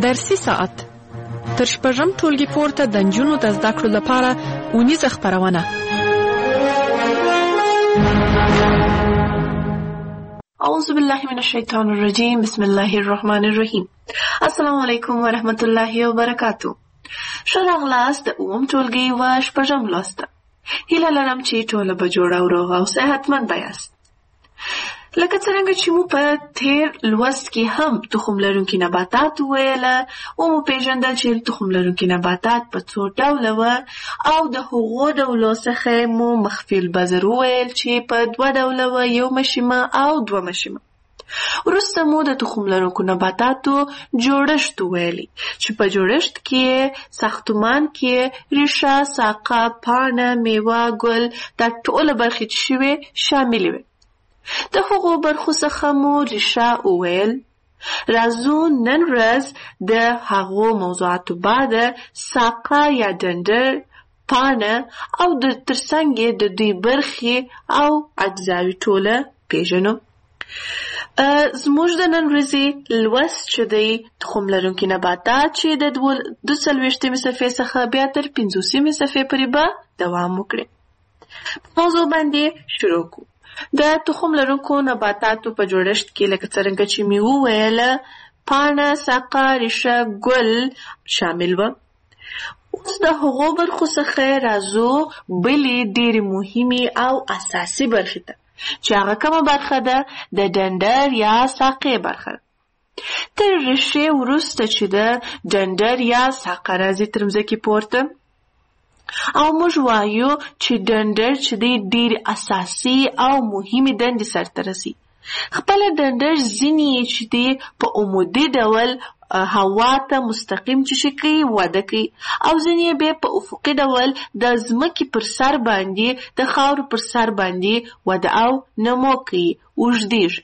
درسي ساعت تر شپږم ټولګي پورته د نجونو د زده کړو لپاره اونیزه خپرونه. اعوذ بالله من الشیطان الرجیم. بسم الله الرحمن الرحیم. السلام علیکم ورحمت الله وبرکاتو. ښه راغلاست د اووم ټولګي و شپږم لوست ته. هیله لرم چې ټوله به جوړه او روغه او صحتمند به یاست. لکه څرنګه چې مو په تیر لوست کې هم تخم لرونکي نباتات وویله او مو پیژندل چې تخم لرونکي نباتات په څو ډوله وه او د هغو ډولو څخه مو مخفي البذر وویل چې په دوه ډوله وه، یو مشیمه او دوه مشیمه. وروسته مو د تخم لرونکو نباتاتو جوړښت وویلی چې په جوړښت کې ساختمان کې ریښه، ساقه، پاڼه، میوه، ګل دا ټوله برخې چې شوې شاملې وې. د هغو برخو څخه مو ریښه وویل. راځو نن ورځ د هغو موضوعاتو بعد ساقه یا ډنډر، پاڼه او د ترڅنګ د دوی برخې او اجزاوې ټوله پیژنو. زموږ د نن ورځې لوست چې دی تخم لرونکي نباتات چې د 42 صفحې څخه بیا تر 50 صفحې پورې به دوام وکړي. موضوع باندې شروع کوو. د تخم لرونکو نباتاتو په جوړښت کې لکه څرنګه چې مې وویله پاڼه، ساقه، ریښه، ګل شامل وه. اوس د هغو برخو څخه راځو بلې ډېرې مهمې او اساسي برخې ته چې هغه کومه برخه ده؟ د ډنډر یا ساقې برخه. تر ریښې وروسته چې د ډنډر یا ساقه راځي تر مځکې پورته او موږ وایو چې ډنډر چې دی ډېر اساسي او مهمې دندې سرته رسي. خپله ډنډر ځینې چې دی په عمودي ډول هوا ته مستقیم چې کوي وده کوي او ځینې بیا په افقي ډول د ځمکې پر سر باندې د خاورو پر سر باندې وده او نمو کوي، اوږدېږي.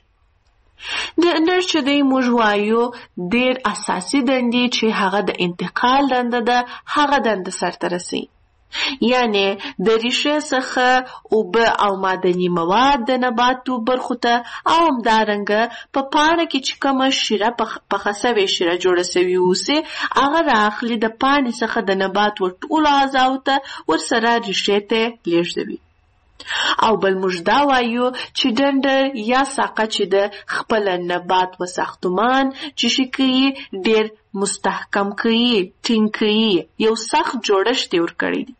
ډنډر چې دی موږ وایو ډېر اساسي دندې چې هغه د انتقال دنده ده، هغه دنده سرته رسي. یعنی د ریښې څخه اوبه او معدني مواد د نباتو برخو ته او همدارنګه په پاڼه کې چې کومه شیره پخه سوې شیره جوړه سوې اوسي هغه رااخلي د پاڼې څخه د نبات ټولو اعضاو ته ورسره ریښې ته لیږدوي. او بل موږ دا وایو چې ډنډر یا ساقه چې د خپل نبات و ساختمان چې کوي ډېر مستحکم کوي، ټینګ کوي، یو سخت جوړښت یې ورکړی دی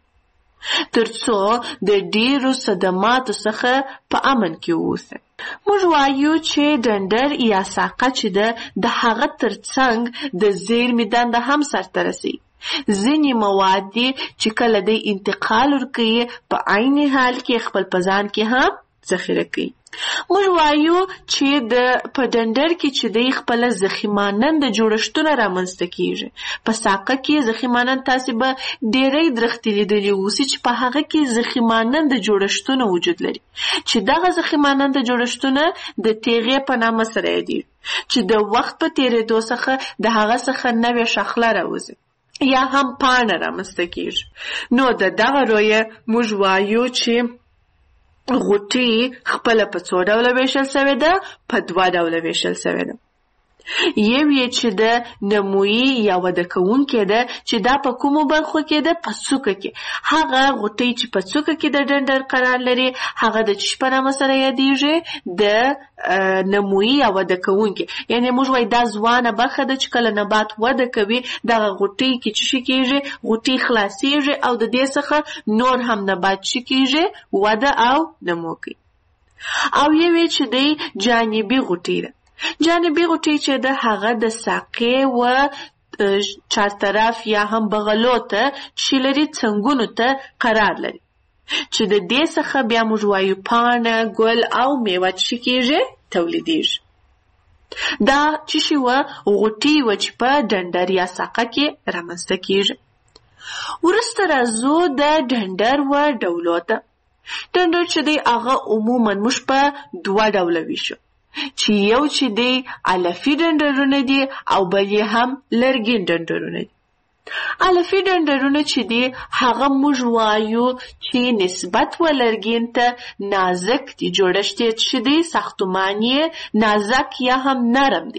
ترڅو د ډېرو صدماتو څخه په امن کې واوسي. موږ وایو چې ډنډر یا ساقه چې ده د هغه ترڅنګ د زیرمې دنده هم سرته رسي. ځینې مواد دي چې کله د انتقال ورکوي په عین حال کې خپل په ځان کې هم ذخیره کوي. موږ وایو چې په ډنډر کې چې دی خپل ضخیمانند جوړښتونه رامنځته کیږي. په ساقه کې ضخیمانند تاسې به ډېری درختې لیدلي اوسي چې په هغه کې ضخیمانند جوړښتونه وجود لري چې دغه ضخیمانند جوړښتونه د تیغې په نامه سره یادېږي چې د وخت په تېرېدو څخه د هغه څخه نوې شاخله راوځي یا هم پاڼه رامنځته کیږي. نو دغه رویه موږ وایو چې غوټۍ خپله په څو ډوله ویشل سوې ده؟ په 2 ډوله ویشل سوې ده. یو یې چې د نمویي یا وده کوونکې ده چې دا په کومو برخو کې ده؟ په څوکه کې. هغه غوټۍ چې په څوکه کې د ډنډر قرار لري هغه د چی په نامه سره یادېږي؟ د نمویي یا وده کوونکې. یعنی موږ وایو دا ځوانه برخه ده چې کله نبات وده کوي دغه غوټۍ کې چې کېږي غوټۍ خلاصېږي او د دې څخه نور هم نبات چې کېږي وده او نمو کوي. او یو یې چې دی جانبي غوټۍ ده. جانبي غوټۍ چې ده هغه د ساقې و چارطرف یا هم بغلو ته چې لري څنګونو ته قرار لري چې د دې څخه بیا موږ وایو پاڼه، ګل او میوه چې کېږي تولیدېږي. دا چې وه غوټۍ وه چې په ډنډر یا ساقه کې رامنځته کېږي. وروسته راځو د ډنډر و ډولو ته. ډنډر چې دی هغه عموما موږ په 2 ډوله ویشو چې یو چې دی علفي ډنډرونه دي او بل یې هم لرګین ډنډرونه دي. علفي ډنډرونه چې دي هغه موږ وایو چې نسبت و لرګین ته نازک دي، جوړښت یې چې دی ساختمان یې نازک یا هم نرم دی.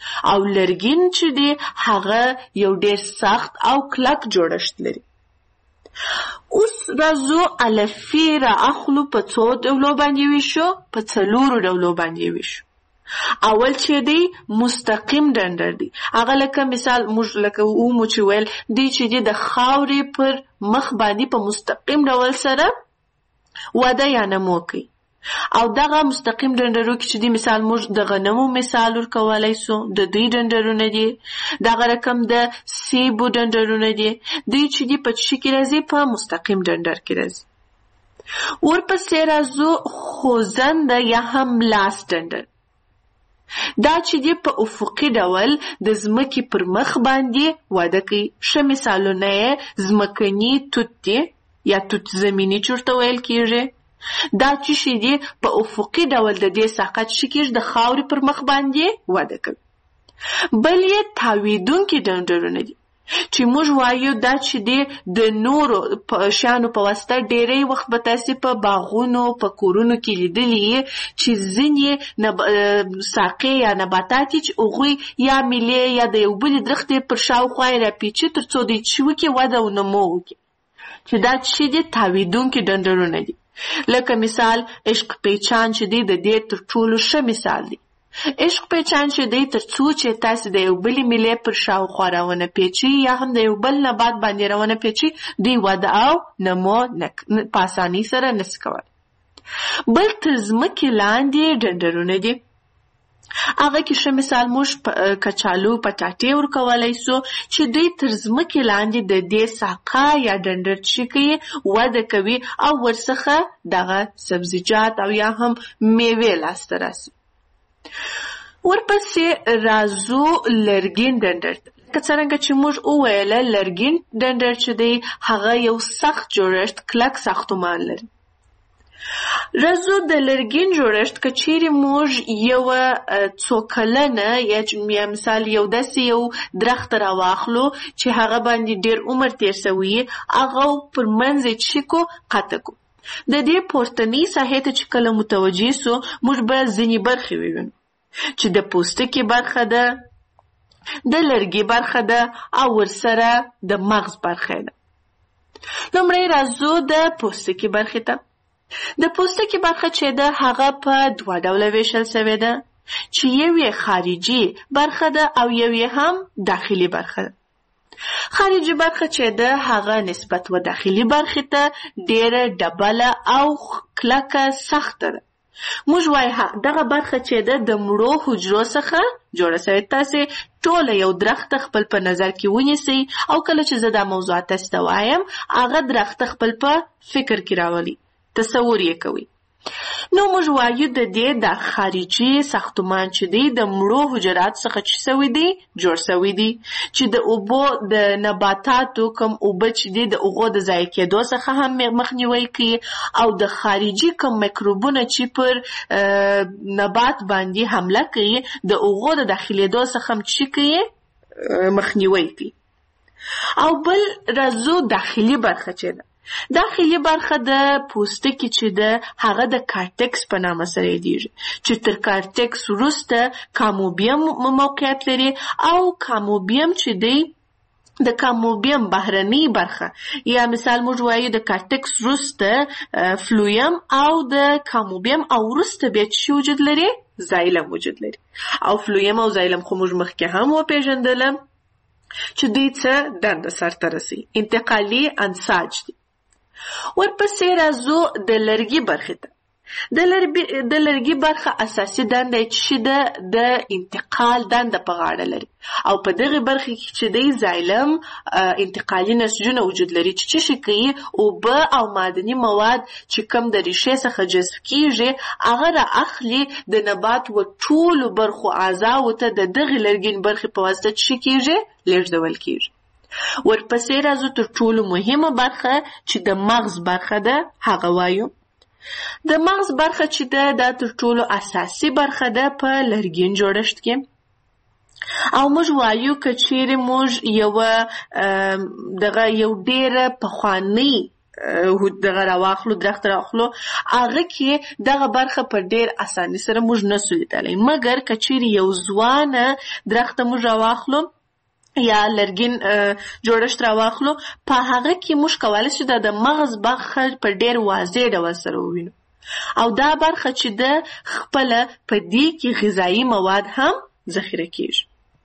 او لرګین چې دی هغه یو ډیر سخت او کلک جوړښت لري. اوس راځو الفی را اخلو په څو ډولو باندې ویشو، په 4 ډولو باندې ویشو. اول چې دی مستقیم ډنډر دی، هغه لکه مثال موږ لکه ومو چې ویل دی چې دی د خاورې پر مخ باندې په مستقیم ډول سره وده یا نمو کوي. او دغه مستقیم ډنډرو کې چې دی مثال موږ د غنمو مثال ورکولای سو، د دوی ډنډرونه دي. دغه رقم د سیبو ډنډرونه دي، دوی چې دی په چی کې راځي، په مستقیم ډنډر کې راځي. ورپسې راځو خوځنده یا هم لاس ډنډر. دا چې دی په افقي ډول د ځمکې پر مخ باندې وده کوي. ښه مثالونه یې ځمکني توت دی یا توت زمینی چې ورته ویل کېږي. دا چې دی په افقي ډول د دې ساقه چې کېږي د خاورې پر مخ باندې وده کوي. بل یې تاویدونکي ډنډرونه دي چې موږ وایو دا چې دی د نورو شیانو په واسطه ډیری وخت به تاسې په باغونو په کورونو کې لیدلي چې ځینې ساقې یا نباتات چې هغوی یا میلې یا د یو بلې درختې پر شاوخوا یې راپیچي تر څو دی چې وکړي وده او نمو وکړي، چې دا چې دی تاویدونکي ډنډرونه دي. لکه مثال عشق پیچان چې دی د دې تر ټولو ښه مثال دی. عشق پیچان چې دی تر څو چې تاسې د یو بلې میلې پر شاوخوا راونه پیچي یا هم د یو بل نبات باندې راونه پیچي، دوی وده او نمو په اسانۍ سره نشي کولی. بل تر ځمکې لاندې ډنډرونه دي، هغه کې ښه مثال موږ کچالو پټاټې ورکولی سو چې دوی تر ځمکې لاندې د دې ساقه یا ډنډر چې کوي وده کوي او ورڅخه دغه سبزیجات او یا هم میوې لاسته راسي. ورپسې راځو لرګین ډنډر. که څرنګه چې موږ وویله لرګین ډنډر چې دی هغه یو سخت جوړښت کلک ساختمان لري. راځو د لرګین جوړښت که چیرې موږ یو څو کلنه یا مثال یو داسې یو درخت راواخلو چې هغه باندې ډیر عمر تیر شوی، هغه پر منځ یې چیکو قطع کو. د دې پورتنۍ ساحې ته چې کله متوجه سو موږ به ځینې برخې ووینو چې د پوستکي برخه ده، د لرګي برخه ده او ورسره د مغز برخه ده. لومړی راځو د پوستکي برخې ته. د پوستکي برخه چې ده هغه په 2 ډوله ویشل شوې ده، چې یو یې خارجي برخه ده او یو یې هم داخلي برخه ده. خارجي برخه چې ده هغه نسبت و داخلي برخې ته ډیره ډبله او کلکه سخته ده. موږ وایو دغه برخه چې ده د مړو حجرو څخه جوړه شوې. تاسې ټوله یو درخت خپل په نظر کې ونیسئ او کله چې زه دا موضوعات تاسې ته وایم هغه درخت خپل په فکر کې راولي، تصور یې کوئ. نو موږ وایو د دې د خارجي ساختمان چې دی د مړو حجرات څخه چې سوی دی جوړ سوی دی، چې د اوبو د نباتاتو کم اوبه چې دی د اوغو د ضایع کېدو څخه هم مخنیوی کوي او د خارجي کم میکروبونه چې پر نبات باندې حمله کوي د اوغو د داخلېدو څخه هم چې کوي مخنیوی کوي. او بل راځو داخلي برخه چې ده. داخلي برخه د پوستکي چې ده هغه د کارټکس په نامه سره یادیږي، چې تر کارټکس وروسته کاموبیم موقعیت لري او کاموبیم چې دی د کاموبیم بهرنۍ برخه یا مثال موږ وایو د کارټکس وروسته فلویم او د کاموبیم او وروسته بیا چې وجود لري زایلم وجود لري. او فلویم او زایلم خو موږ مخکې هم وپېژندلم چې دوی څه دنده سرته رسوي، انتقالي انساج دي. ورپسې راځو د لرګي برخې ته. د لرګي برخه اساسي دنده چې ده د انتقال دنده په غاړه لري او په دغه برخه کې چې دی زایلم انتقالي نسجونه وجود لري چې شي کوي اوبه او معدني مواد چې کم د ریښې څخه جذب کیږي هغه را اخلي د نبات و ټولو برخو اعضاو ته د دغه لرګین برخې په واسطه چې کیږي لیږدول کیږي. ورپسې راځو تر ټولو مهمه برخه چې د مغز برخه ده هغه وایو. د مغز برخه چې ده دا تر ټولو اساسي برخه ده په لرګین جوړښت کې او موږ وایو که چیرې موږ یو ډیره پخوانۍ دغه راواخلو درخت راواخلو هغه کې دغه برخه په ډیر اساني سره موږ نسو لیدلی. مګر که چیرې یو ځوانه درخت موږ راواخلو یا لرګین جوړښت راواخلو په هغه کې موږ کولی شو د مغز برخه په ډیر واضح ډول سره ووینو او دا برخه چې د خپله په دې کې غذایي مواد هم ذخیره کیږي.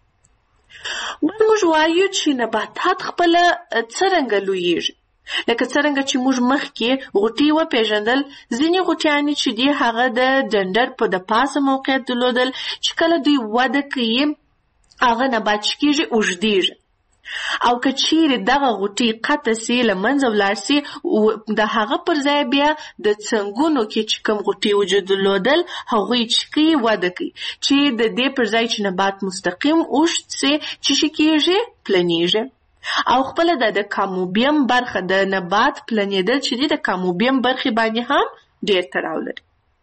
موږ وایو چې نباتات خپله څرنګه لویږي. لکه څرنګه چې موږ مخکې غوټۍ وپېژندل، ځینې غوټیانې چې دي هغه د ډنډر په د پاسه موقعیت درلودل چې کله دوی وده کوي هغه نبات چې کېږي اوږدېږي او که چیرې دغه غوټۍ قطع سي له منځه ولاړ سي د هغه پر ځای بیا د څنګونو کې چې کوم غوټۍ وجود درلودل هغوی چې کوي وده کوي چې د دې پر ځای چې نبات مستقیم اوږد سي چې شي کېږي پلنېږي او خپله د کاموبیم برخه د نبات پلنېدل چې دي د کاموبیم برخې باندې هم ډېر تړاو لري.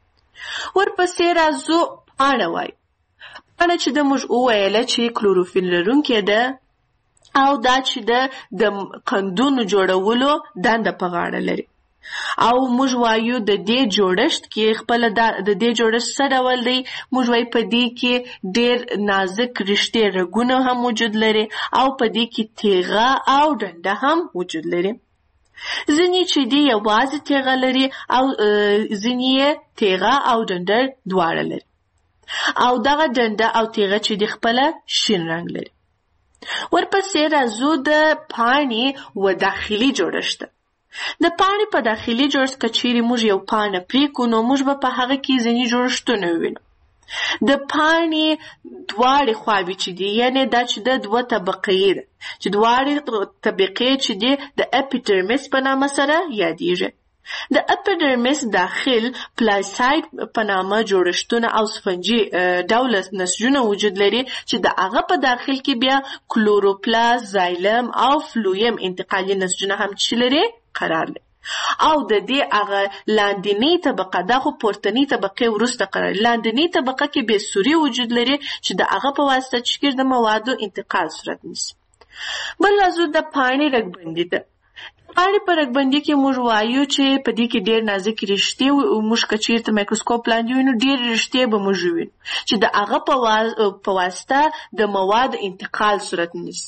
ورپسې راځو پاڼه وایو. پاڼه چې د موږ وویله چې کلوروفیل لرونکې ده او دا چې د قندونو جوړولو دنده په غاړه لري او موږ وایو د دې جوړښت کې خپله د دې جوړښت څه ډول دی. موږ وایو په دې کې ډېر نازک رشتې رګونه هم وجود لري او په دې کې تیغه او ډنډه هم وجود لري. ځینې چې دي یوازې تیغه لري او ځینې یې تیغه او ډنډه دواړه لري او دغه ډنډه او تیغه چې دي خپله شین رنګ لري. ورپسې راځو د پاڼې و داخلي جوړښت. د پاڼې په داخلي جوړښت که چیرې موږ یو پاڼه پرې کړو نو موږ به په هغه کې ځینې جوړښتونه ووینو. د پاڼې دواړې خواوې چې دي یعنې دا چې د دوه طبقې ده چې دواړې طبقې چې دي د اپیډرمیس په نامه سره یادېږي. د اپیډرمیس داخل پلاساید په نامه جوړښتونه او سفنجي ډوله نسجونه وجود لري چې د هغه په داخل کې بیا کلوروپلاست، زایلم او فلویم انتقالي نسجونه هم چې لري قرار لري او د دې هغه لاندنۍ طبقه دا خو پورتنۍ طبقې وروسته قرار لاندنۍ طبقه کې بې سوري وجود لري چې د هغه په واسطه چې د موادو انتقال صورت نیسي. بل راځو د پاڼې رګبندي ته. پاڼې په رګبندي کې موږ وایو چې په دې کې ډېر نازک رشتې موږ که چېرته مایکروسکوپ لاندې وینو ډېر رشتې به موږ وینو چې د هغه په واسطه د موادو انتقال صورت نیسي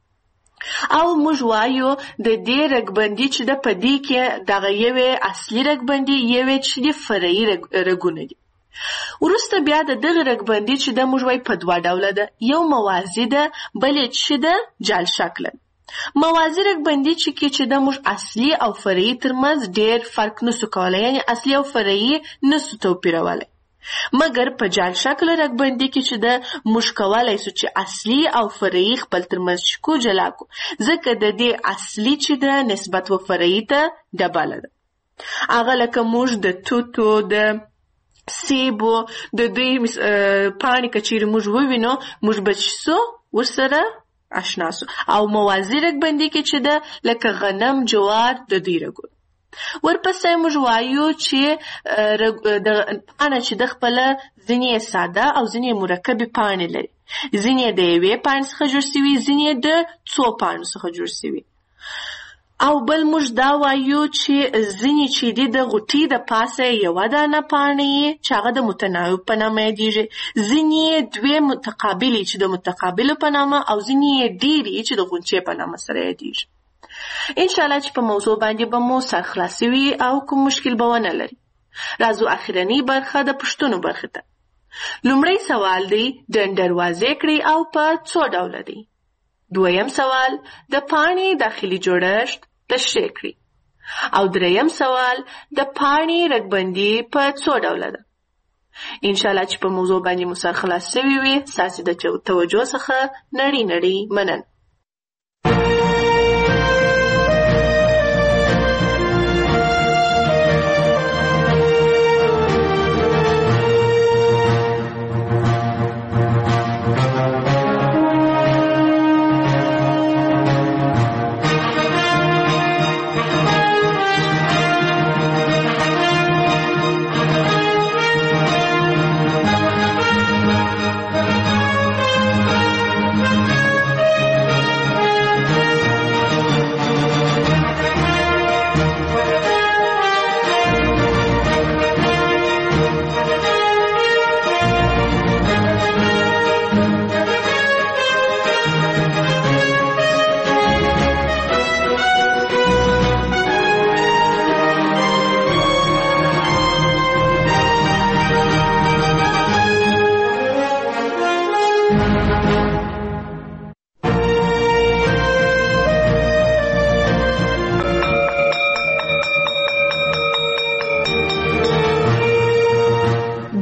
او موږ وایو د دې رګبندي چې د په دې کې دغه یوې اصلي رګبندي یوې چې د فرعي رګونه دي. وروسته بیا د دغه رګبندي چې د موږ وایو په دوه ډوله ده، یو موازي ده بلې چې د جال شکله. موازي رګبندي چې د موږ اصلي او فرعي ترمنځ ډېر فرق نسو کولی یعنې اصلي او فرعي نسو توپیرولی. مګر په جال شکل رګبندي کې چې د موږ کولی سو چې اصلي او فرعي خپل ترمنځ شکو جلا کو ځکه د دې اصلي چې ده نسبت و فرعي ته ډبله ده. هغه لکه موږ د توتو د سیبو د دوی پاڼې که چیرې موږ ووینو موږ به سو ورسره آشنا سو او موازي رګبندي کې چې ده لکه غنم جوار د دوی رګونه. ورپسې موږ وایو چې پاڼه چې د خپله ځینې ساده او ځینې مرکبې پاڼې لري، ځینې د یوې پاڼې څخه جوړ سوي، ځینې د څو پاڼو څخه جوړ سوي. او بل موږ دا وایو چې ځینې چې دي د غوټۍ د پاسه یوه دانه پاڼې چې هغه د متناوب په نامه یادېږي، ځینې دوې متقابلې چې د متقابلو په نامه او ځینې ډېرې چې د غونچې په نامه سره یادېږي. انشاءالله چې په موضوع باندې به مو سر خلاصي وي او کوم مشکل به ونه لري. راځو اخرنۍ برخه د پوښتنو برخې ته. لومړی سوال دی ډنډر واضح کړئ او په څو ډوله دی. دویم سوال د پاڼې داخلي جوړښت تشریح کړئ او دریم سوال د پاڼې رګبندي په څو ډوله ده. انشاءالله چې په موضوع باندې مو سر خلاص شوي وي. ستاسې د توجه څخه نړۍ مننه.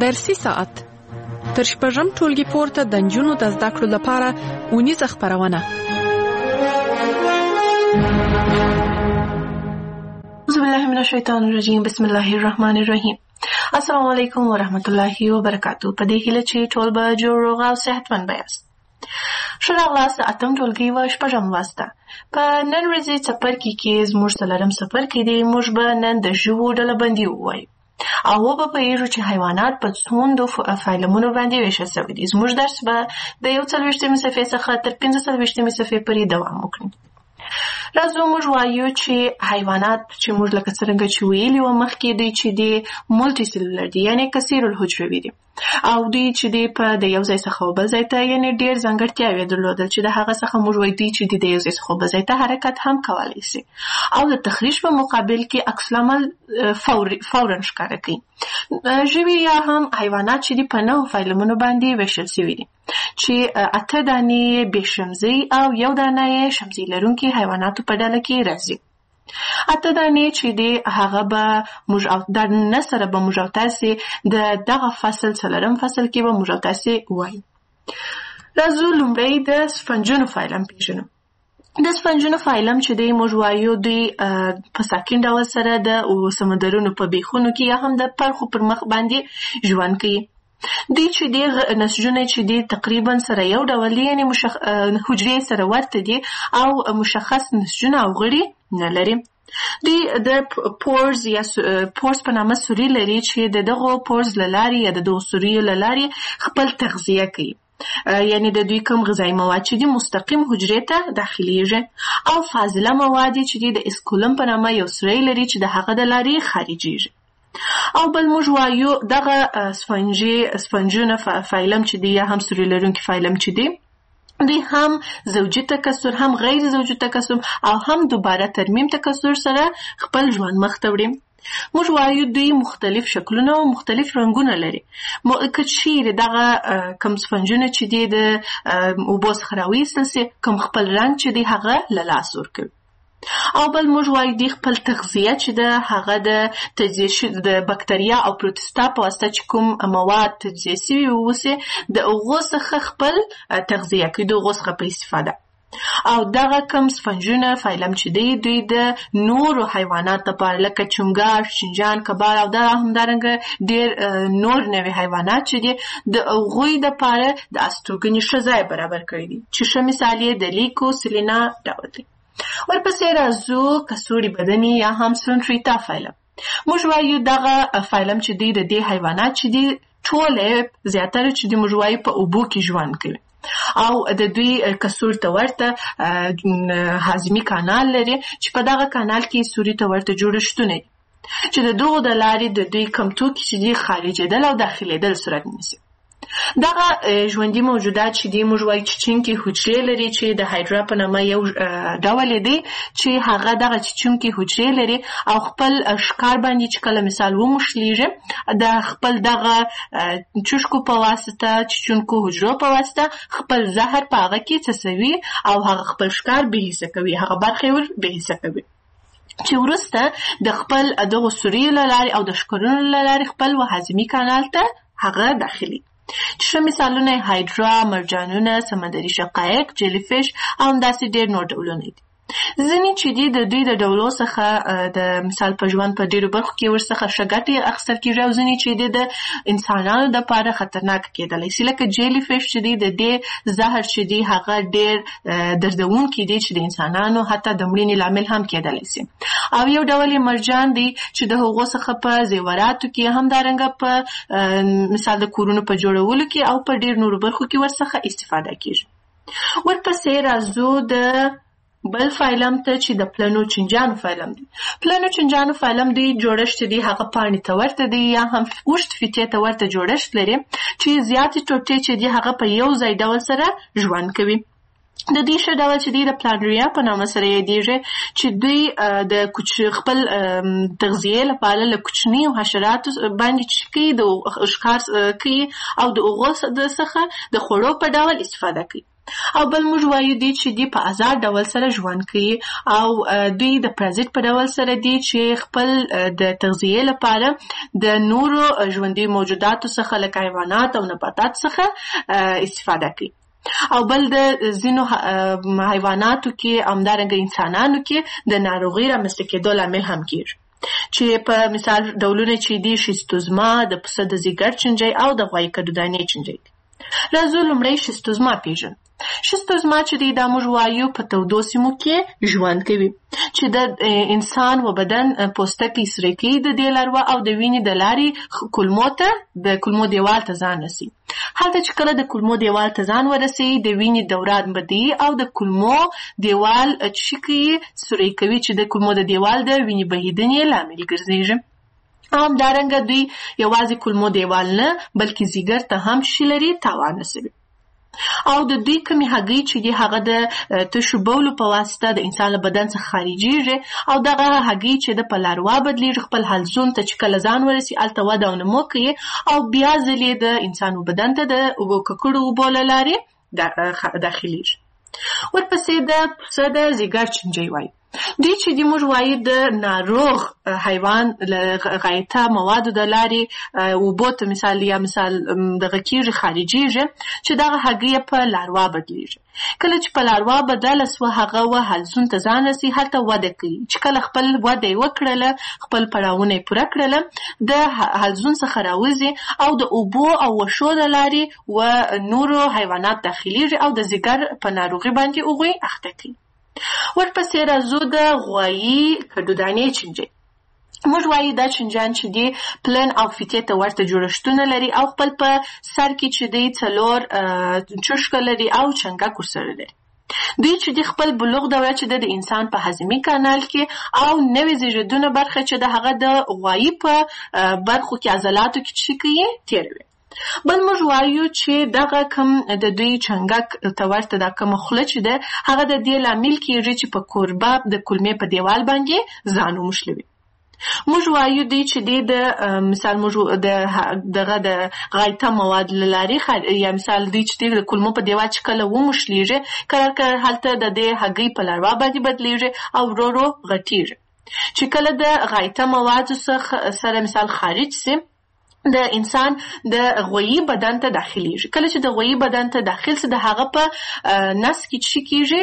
فارسي ساعت تر شپږم ټولګي پورته د نجونو د زده کړو لپاره اونیزه خپرونه. اعوذ بالله من الشیطان الرجیم. بسم الله الرحمن الرحیم. السلام علیکم ورحمت الله وبرکاتو. په دې هیله چې ټول به جوړ روغ او صحتمند یاست. ښه راغلاست اتم ټولګي و شپږم لوسته. په نن ورځې څپرکي کې زموږ څلورم څپرکی دی. موږ به نن د ژوو ډلبندي ووایو او وپوهیږو چې حیوانات په څومره فایلمونو باندې ویشل شوي دي. زموږ درس به د 41مې صفحې څخه تر 45مې صفحې پورې دوام وکړي. راځو موږ وایو چې حیوانات چې موږ لکه څرنګه چې ویلي وو مخکې دوی چې دی مولټي سیلولر دي، یعنې کثیر الحجروي دي، او دوی چې دی په د یو ځای څخه بل ځای ته یعنې ډېر ځانګړتیاوې درلودل چې د هغه څخه موږ وایو دوی چې دی د یو ځای څخه بل ځای ته حرکت هم کولی شي او د تخریش په مقابل کې عکس العمل فورا ښکاره کوي. ژوي یا هم حیوانات چې دی په 9 فایلمونو باندې ویشل شوي دي چې 8 دانې بې شمزۍ او 1 دانه یې شمزۍ لرونکي حیواناتو په ډله کې راځي. 8 دانې چې دی هغه به موږ او د نه سره به موږ او تاسې د دغه فصل څلورم فصل کې به موږ او تاسې وایو. راځو لومړی د سفنجونو فایلم پیژنو. د سفنجونو فایلم چې دی موږ وایو دوی په ساکن ډول سره د سمندرونو په بیخونو کې یا هم د پرخو پر مخ باندې ژوند کوي. دوی چې دی نسجونه چې دی تقریبا سره یو ډول دي، یعنې حجرې سره ورته دي او مشخص نسجونه او غړي نه لري. دوی د پورز یا پورز په نامه سوري لري چې د دغو پورز له لارې یا د دغو سوریو له لارې خپل تغذیه کوي، یعنی د دوی کوم غذایي مواد چې دي مستقیم حجرې ته داخليږي او فاضله مواد چې دي د اسکولم په نامه یو سوری لري چې د هغه د لارې خارجيږي. او بل موږ وایو دغه سفنجونه فایلم چې دی یا هم سوري لرونکي فایلم چې دی دوی هم زوجي تکثر هم غیر زوجي تکثر او هم دوباره ترمیم تکثر سره خپل ژوند مخ ته وړي. موږ وایو دوی مختلف شکلونه او مختلف رنګونه لري. که چیرې دغه کم سفنجونه چې دی د اوبو څخه راویستل سي کوم خپل رنګ چې دی هغه له لاسه ورکوي. او بل موږ وایو دوی خپل تغذیه چې ده هغه د تجزیه د بکتریا او پروتستا په واسطه چې کوم مواد تجزیه شوي اوسي د هغو څخه خپل تغذیه کوي، د هغو څخه په استفاده. او دغه کم سفنجونه فایلم چې دی دوی د نورو حیوانات لپاره لکه چونګار، شینجان، کبار او همدارنګه ډېر نور نوي حیوانات چې دي د هغوی دپاره د استوګنې ښه ځای برابر کړی دي چې ښه مثال یې د لیکو سلینا ډول دی. ورپسې راځو کڅوړي بدني یا هم سلنټریتا فایلم. موږ وایو دغه فایلم چې دی د دې حیوانات چې دی ټولې زیاتره چې دی موږ وایو په اوبو کې ژوند کوي او د دوی کڅوړ ته ورته هاضمي کانال لري چې په دغه کانال کې سوري ته ورته جوړښتونه دي چې د دغو د لارې د دوی کم توکي چې دی خارجېدل او داخلېدل صورت نیسي. دغه ژوندي موجودات چې دی موږ وایو چیچونکي حجرې لري چې د هایډرا په نامه یو ډول دی چې هغه دغه چیچونکي حجرې لري او خپل ښکار باندې چې کله مثال وموښلیږي د خپل دغه چوشکو په واسطه چیچونکو حجرو په واسطه خپل زهر په هغه کې څڅوي او هغه خپل ښکار بېحسه کوي، هغه برخې ور بېحسه کوي چې وروسته د خپل دغو سوریو له لارې او د ښکرونو له لارې خپل هاضمي کانال ته هغه داخلي. ښه مثالونه هایډرا، مرجانونه، سمندري شقایق، جیلی فیش او همداسې ډېر نور ډولونه دي. ځینې چې دي د دوی د ډولو څخه د مثال په ژوند په ډېرو برخو کې ورڅخه ښه ګټې اخیستل کېږي او ځینې چې دي د انسانانو دپاره خطرناکه کېدلی شي، لکه جیلی فیش چې دي د دې زهر چې دي هغه ډېر دردونکي دي چې د انسانانو حتی د مړینې لامل هم کېدلی شي. او یو ډول یې مرجان دی چې د هغو څخه په زیوراتو کې همدارنګه په مثال د کورونو په جوړولو کې او په ډېر نورو برخو کې ورڅخه استفاده کېږي. ورپسې راځو د بل فایلم ته چې د پلنو چنجانو فایلم دی. پلنو چنجانو فایلم دی جوړښت دی هغه پاڼې ته ورته دی یا هم اوږد فیتې ته ورته جوړښت لري چې زیاتې ټوټې چې دی هغه په یو ځای ډول سره ژوند کوي. د دې ښه ډول چې دی د پلانریا په نامه سره یادېږي چې دوی د خپل تغذیې لپاره له کوچنیو حشراتو باندې چې کوي د ښکار کوي او د هغو څخه د خوړو په ډول استفاده کوي. او بل موږ وایو دی چې دی په آزاد ډول سره ژوند کوي او دوی د پرازیت په ډول سره دی چې خپل د تغذیه لپاره د نورو ژوندي موجوداتو څخه لکه حیوانات او نباتات څخه استفاده کوي. او بل د ځینو حیواناتو کې همدارنګه انسانانو کې د ناروغۍ رامنځته کېدو لامل هم کېږي چې په مثال ډولونه چې دي شیستوزما، د پسه د ځیګر چینجی او د غوایي کډودانې چینجی دي. راځو لومړی شیستوزما پیژنو. شیستوزما چې دی دا موږ وایو په تودو سیمو کې ژوند کوي چې د انسان و بدن پوستکی سره کوي د دې لاروا او د وینې د لارې کولمو ته د کولمو دیوال ته ځان رسي. هلته چې کله د کولمو دیوال ته ځان ورسي د وینې دوران بدی او د کولمو دیوال چې کوي سوري کوي چې د کولمو د دیوال د وینې بهیدنې لامل ګرځي. همدارنګه دوی یوازې کولمو دیوال نه بلکې ځیګر ته هم شی لري تاوان رسوي. او د دوی کمی هګۍ چې دی هغه د تشو بولو په واسطه د انسان له بدن څخه خارجيږي او دغه هګۍ چې د په لاروا بدلیږي خپل حلزون ته چې کله ځان ورسي الته وده او نمو کوي او بیا ځلې د انسان بدن ته د اوبو ککړو اوبو له لارې داخليږي. ورپسې د پسه د ځیګر چینجی وایي. دوی چې دی موږ وایو د ناروغ حیوان له غایطه موادو د لارې اوبو ته مثال دغه کېږي خارجيږي چې دغه هګۍ په لاروا بدلیږي. کله چې په لاروا بدله سوه هغه و حلزون ته ځان رسي هلته وده کوي چې کله خپل وده یې وکړله خپل پړاوونه یې پوره کړله د حلزون څخه راوځي او د اوبو او وښو د لارې و نورو حیوانات داخليږي او د ځیګر په ناروغي باندې هغوی اخته کوي. ورپسې راځو د غوایي کډودانې چینجی. موږ وایو دا چینجیان چې دی پلن او فیتې ته ورته جوړښتونه لري او خپل په سر کې چې دی 4 چشکه لري او چنګک ورسره لري. دوی چې دی خپل بلوغ دوره چې د انسان په هضمي کانال کې او نوې زیږیدونه برخه چې د هغه د غوایي په برخو کې عضلاتو کې چې کوي تیروي. بل موږ وایو چې دغه کم د دوی چنګک ته ورته دا کومه خوله چې ده هغه د دې لامل کېږي چې په کوربه د کولمې په دیوال باندې ځان وموښلوي. موږ وایو دی چې د مثال موږ دغه د غایطه مواد له لارې یا مثال دی چې د کولمو په دیوال چې کله وموښلیږي کله هلته د دې هګۍ په لاروا باندې بدلیږي او ورو ورو غټیږي چې کله د غایطه موادو سره مثال خارج سي د انسان د غویی بدن ته داخليږي. کله چې د غویی بدن ته داخل سي د هغه په نس کې چې کېږي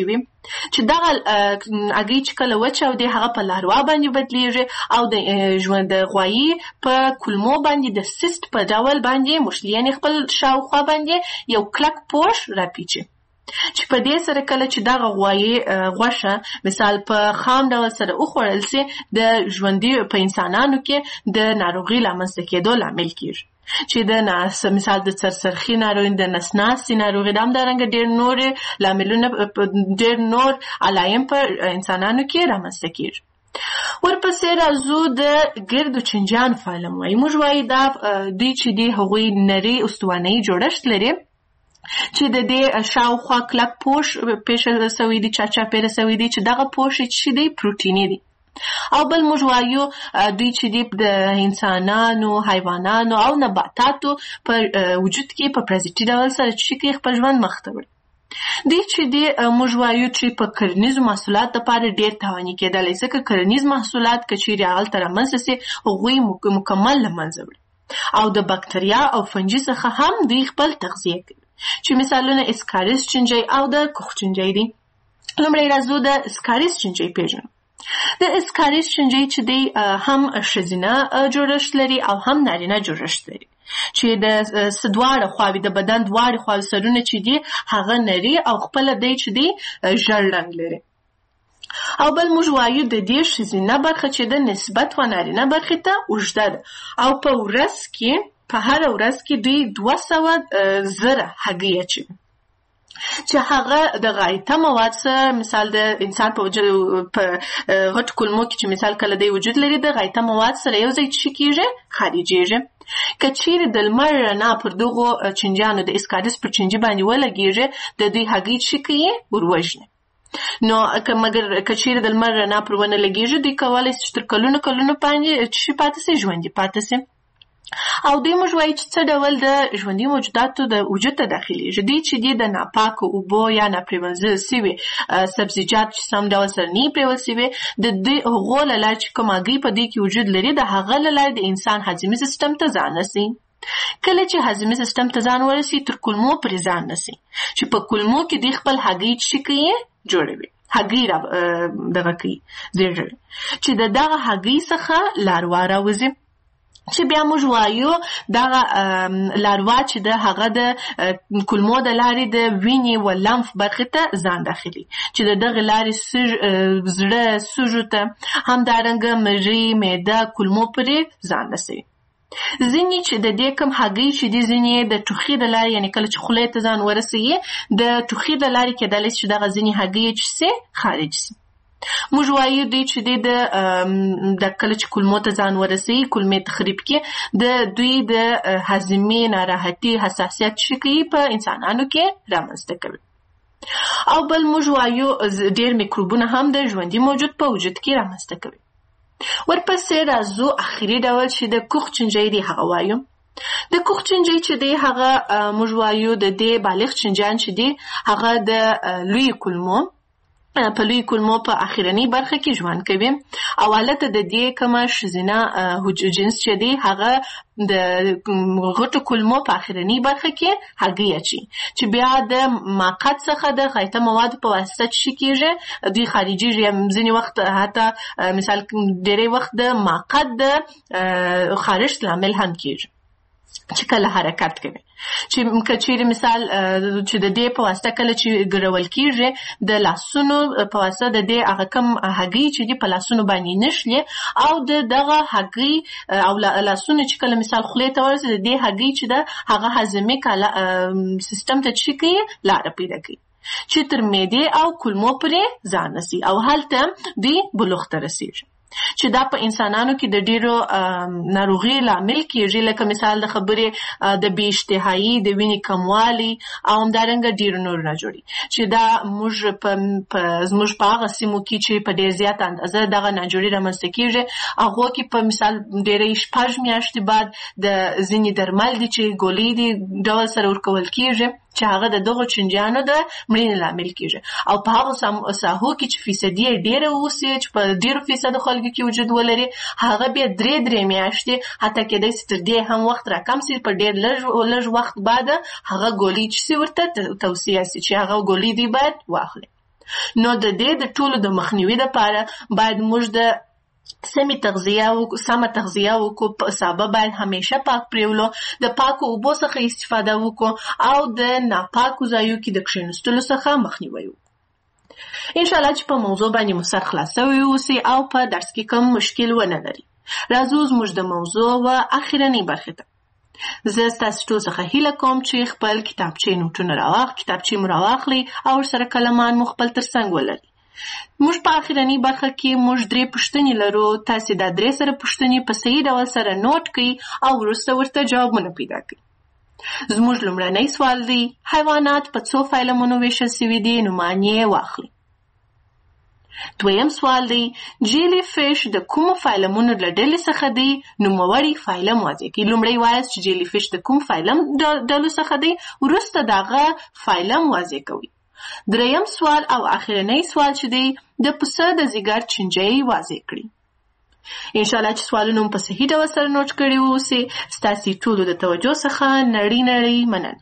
چې دغه هګۍ چې کله وچاودي هغه په لاروا باندې بدلیږي او د ژوند د غویی په کولمو باندې د سیست په ډول باندې مشلیان خپل شاوخوا باندې یو کلک پوش راپیچي چې په دې سره کله چې دغه غوایي غوښه مثال په خام ډول سره وخوړل سي د ژوندي په انسانانو کې د ناروغۍ لامنځته کېدو لامل کېږي چې د مثال د سرسرخي ناروغي د نسناسي ناروغي د همدارنګه ډېر نور لاملونه ډېر نور علایم په انسانانو کې رامنځته کېږي. ورپسې راځو د ګردو چینجیان فعالم وایي. موږ وایو دا دوی چې دی هغوی نري استوانه‌یي جوړښت لري چې د دې شاوخوا کلک پوش پیښه سوی دی چاپیره سوی دی چې دغه پوش چې دی پروتیني دی. او بل موږ وایو دوی چې دی د انسانانو حیوانانو او نباتاتو په وجود کې په پرازیتي ډول سره چې کې خپل ژوند مخ ته وړي. دوی چې دی موږ وایو چې په کرنیزو محصولات لپاره ډېر تاواني کېدلی ځکه کرنیز محصولات که چیرې هغلته رامنځته سي هغوی مکمل له منځه وړي او د بکتریا او فنجي څخه هم دوی خپل تغذیه کوي چې مثالونه اسکاریس چینجی او د کوخ چینجی دي. لومړی راځو د اسکاریس چینجی پیژنو. د اسکاریس چینجی چې دی هم ښځینه جوړښت لري او هم نارینه جوړښت لري چې د دواړه خواوې د بدن دواړه خواوې سرونه چې دي هغه نري او خپله دی چې دی ژړ رنګ لري. او بل موږ وایو د دې ښځینه برخه چې د نسبت و نارینه برخې ته اوږده ده او په ورځ کې په هر ورځ کې دوی 200,000 هګۍ اچوي چې هغه د غایطه مواد سره مثال د انسان په وجود په غټ کولمو کې چې مثال کله دی وجود لري د غایطه مواد سره یو ځای چې کېږي خارجيږي. که چیرې د لمر رڼا پر دغو چینجیانو د اسکاریس پر چینجي باندې ولګېږي د دوی هګۍ چې کوي وروژني. نو مګر که چیرې د لمر رڼا پر ونه لګېږي دوی کولی شي چې تر کلونو باندې چې پاتې سي ژوندي پاتې سي. او دوی موږ وایي چې څه ډول د ژوندي موجوداتو د وجود ته داخلېږي. دوی چې دي د ناپاکو اوبو یا ناپرېمنځل سوي سبزیجات چې سم ډول سره نه پرېول سوي د دوی هغو له لارې چې کوم هګۍ په دوی کې وجود لري د هغه له لارې د انسان هضمي سیستم ته ځان رسي. کله چې هضمي سیستم ته ځان ورسي تر کولمو پورې ځان رسي چې په کولمو کې دوی خپل هګۍ چې کوي جوړوي هګۍ دغه کوي زیږوي چې د دغه هګۍ څخه لاروا راوځي چې بیا موږ وایو دغه لاروا چې د هغه د کولمو د لارې د وینې و لمف برخې ته ځان داخلي چې د دغه لارې زړه سږو ته همدارنګه مری معده کولمو پورې ځان رسوي. ځینې چې د دې کوم هګۍ چې دي ځینې د ټوخي د لارې یعنې کله چې خولې ته ځان ورسوي د ټوخي د لارې کېدلی چې دغه ځینې هګۍ چې سي خارج سي. موږ وایو دوی چې دی د کله چې کولمو ته ځان ورسوي کولمې تخریب کې د دوی د هضمي ناراحتي حساسیت چې کوي په انسانانو کې رامنځته کوي. او بل موږ وایو ډېر میکروبونه هم د ژوندي موجود په وجود کې رامنځته کوي. ورپسې راځو اخري ډول چې د کوخ چنجۍ دی هغه وایو. د کوخ چنجۍ چې دی هغه موږ وایو د دې بالغ چنجان چې دی هغه د لوی کولمو په لوی کولمو په اخرنی برخه کې ژوند کوي او حالت د دې کومه ښځینه جنس چې دی هغه د غټو کولمو په اخرنی برخه کې هګۍ اچي چې بیا د ماقات څخه د غایطه مواد په واسطه چې کېږي دوی خارجېږي. ځینې وخت حتی مثال ډېری وخت د ماقات د خارښت لامل هم کېږي چې کله حرکت کوي چې کچېرې مثال چې د دې په واسطه کله چې ګرول کېږي د لاسونو په واسطه د دې هغه کوم هګۍ چې دي په لاسونو باندې نشلي او د دغه هګۍ او لاسونه چې کله مثال خولې ته ورسي د دې هګۍ چې ده هغه هضمي سیستم ته چې کوي لاره پیدا کوي چې تر معدې او کولمو پورې ځان رسي او هلته دوی بلوغ ته رسېږي چې دا په انسانانو کې د ډېرو ناروغي لامل کېږي لکه مثال د خبرې د بې اشتهایي د وینې کموالي او همدارنګه ډېرو نورو نه جوړي چې دا زموږ په هغه سیمو کې چې په ډېر زیات اندازه دغه ناجوړي رامنځته کېږي هغو کې په مثال ډېری 6 میاشتې بعد د ځینې درمل دي چې ګولۍ دي ډول سره ورکول کېږي چې هغه د دغو چنجیانو د مړینې لامل کېږي او په هغو ساحو کې چې فیصدي یې ډېره اوسي چې په ډېرو فیصدو خلکو کې وجود ولري هغه بیا 3 میاشتې حتی کېدای شي تر دې هم وخت راکم سي په ډېر لږ وخت بعد هغه ګولۍ چې سي ورته توصیه سي چې هغه ګولۍ دی باید واخلي. نو د دې د ټولو د مخنیوي لپاره باید موږ د سمه تغذیه وکړو. سابه باید همیشه پاک پریولو د پاکو اوبو څخه استفاده وکړو او د ناپاکو ځایو کې د کښېنستلو څخه مخنیوي وکړو. انشاءالله چې په موضوع باندې مو سر خلاصوي اوسئ او په درس کې کوم مشکل ونه لري. راځو زموږ د موضوع و اخرنۍ برخې ته. زه ستاسو ټول څخه هیله کوم چې خپل کتابچې مو راواخلئ او ورسره کلمان مو خپل ترڅنګ ولرئ. موږ په اخرنۍ برخه کې موږ 3 پوښتنې لرو. تاسې دا 3 سره پوښتنې په صحیح ډول سره نوٹ کړئ او وروسته ورته جوابونه پیدا کړئ. زموږ لومړنی سوال دی حیوانات په څو فایلمونو ویشل سوي دي نو معنی واخلئ. دویم سوال دی جیلی فیش د کومو فایلمونو له ډلې څخه دی نوموړی فایلم واضح کړئ. لومړی وایاست چې جیلی فیش د کوم فایلم ډلو څخه دی وروسته دغه فایلم واضح کوئ. دریم سوال او اخرنۍ سوال چې دی د پسه د ځیګر چنجۍ واضح کړئ. انشاءالله چې سوالونه په صحیح ډول سره نوٹ کړي اوسئ. ستاسې ټولو د توجه څخه نړۍ مننه.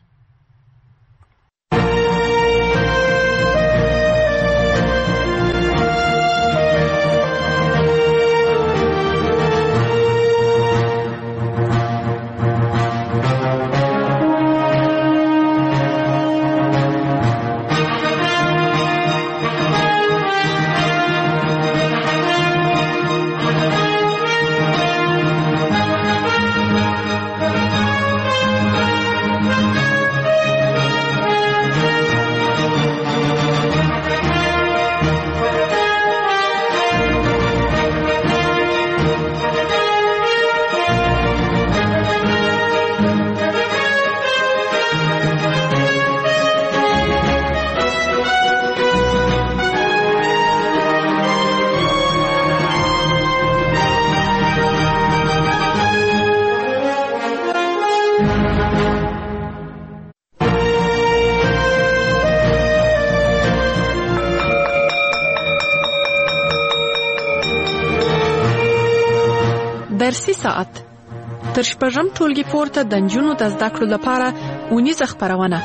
درسي ساعت تر شپږم ټولګي پورته د نجونو د زده کړو لپاره اونیزه خپرونه.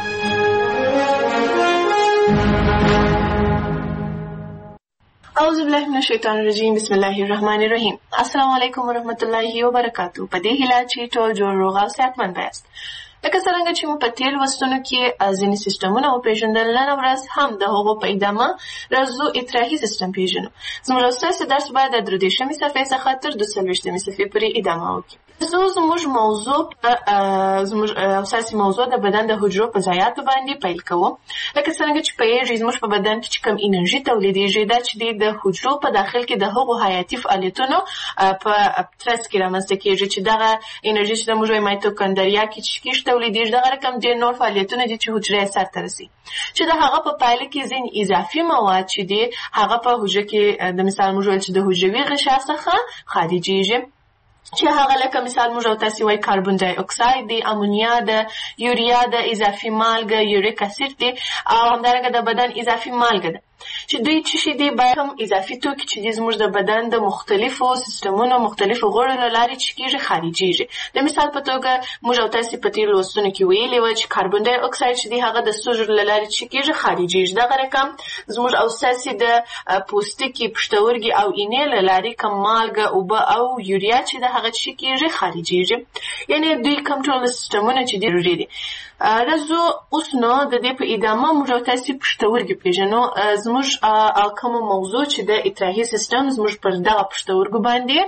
اعوذ بالله من الشیطان الرجیم. بسم الله الرحمن الرحیم. السلام علیکم ورحمۃ اللہ وبرکاتہ. په دې هیله چې ټول جوړ روغ او صحتمند یاست. لکه څنګه چې مو په تیر لوستونو کې ځینې سیسټمونه وپېژندل، نن ورځ هم د هغو په ادامه راځو اطراحي سیسټم پېژنو. زموږ ستاسو درس باید د 23مې صفحې څخه تر 22مې صفحې پورې ادامه وکړي. زموږ موضوع زموږ اساسي موضوع د بدن د حجرو په ضایعاتو باندې پیل کوو. لکه څنګه چې پوهېږئ زموږ په بدن کې چې کوم انرژي تولیدېږي دا چې د حجرو په داخل کې د هغو حیاتي فعالیتونو په ترڅ کې رامنځته کېږي چې دغه انرژي چې د موږ مایتوکندریا کې چې کېږي تولیدېږي، دغه رقم ډېر نور فعالیتونه دي چې حجره یې سرته رسي، چې د هغه په پایله کې ځینې اضافي مواد چې دي هغه په حجره کې د مثال موږ ویل چې د حجروي غشا څخه خارجېږي، چې هغه لکه مثال موږ او تاسې وایي کاربن ډای اکساید دی، امونیا ده، یوریا ده، اضافي مالګه یوریک اسید دی، او همدارنګه د بدن اضافي مالګه ده چې دوی څه شي دي باید هم اضافي توکي چې دي زموږ د بدن د مختلفو سیستمونو مختلفو غړو له لارې چې کېږي خارجېږي. د مثال په توګه موږ او تاسې په تېرو لوستونو کې ویلي وه چې کاربن ډای اکساید چې دی هغه د سږو له لارې چې کېږي خارجېږي. دغه رقم زموږ او ستاسې د پوستکي، پښتورګي او اینې له لارې کوم مالګه، اوبه او یوریا چې د هغه چې کېږي خارجېږي. یعنې دوی کوم ټول سیستمونه چې دي ضروري دي. راځو اوس نو د دې په ادامه موږ او تاسې پښتورګي پېژنو. زموږ کومه موضوع چې د اطراحي سیستم زموږ پر دغه پښتورګو باندې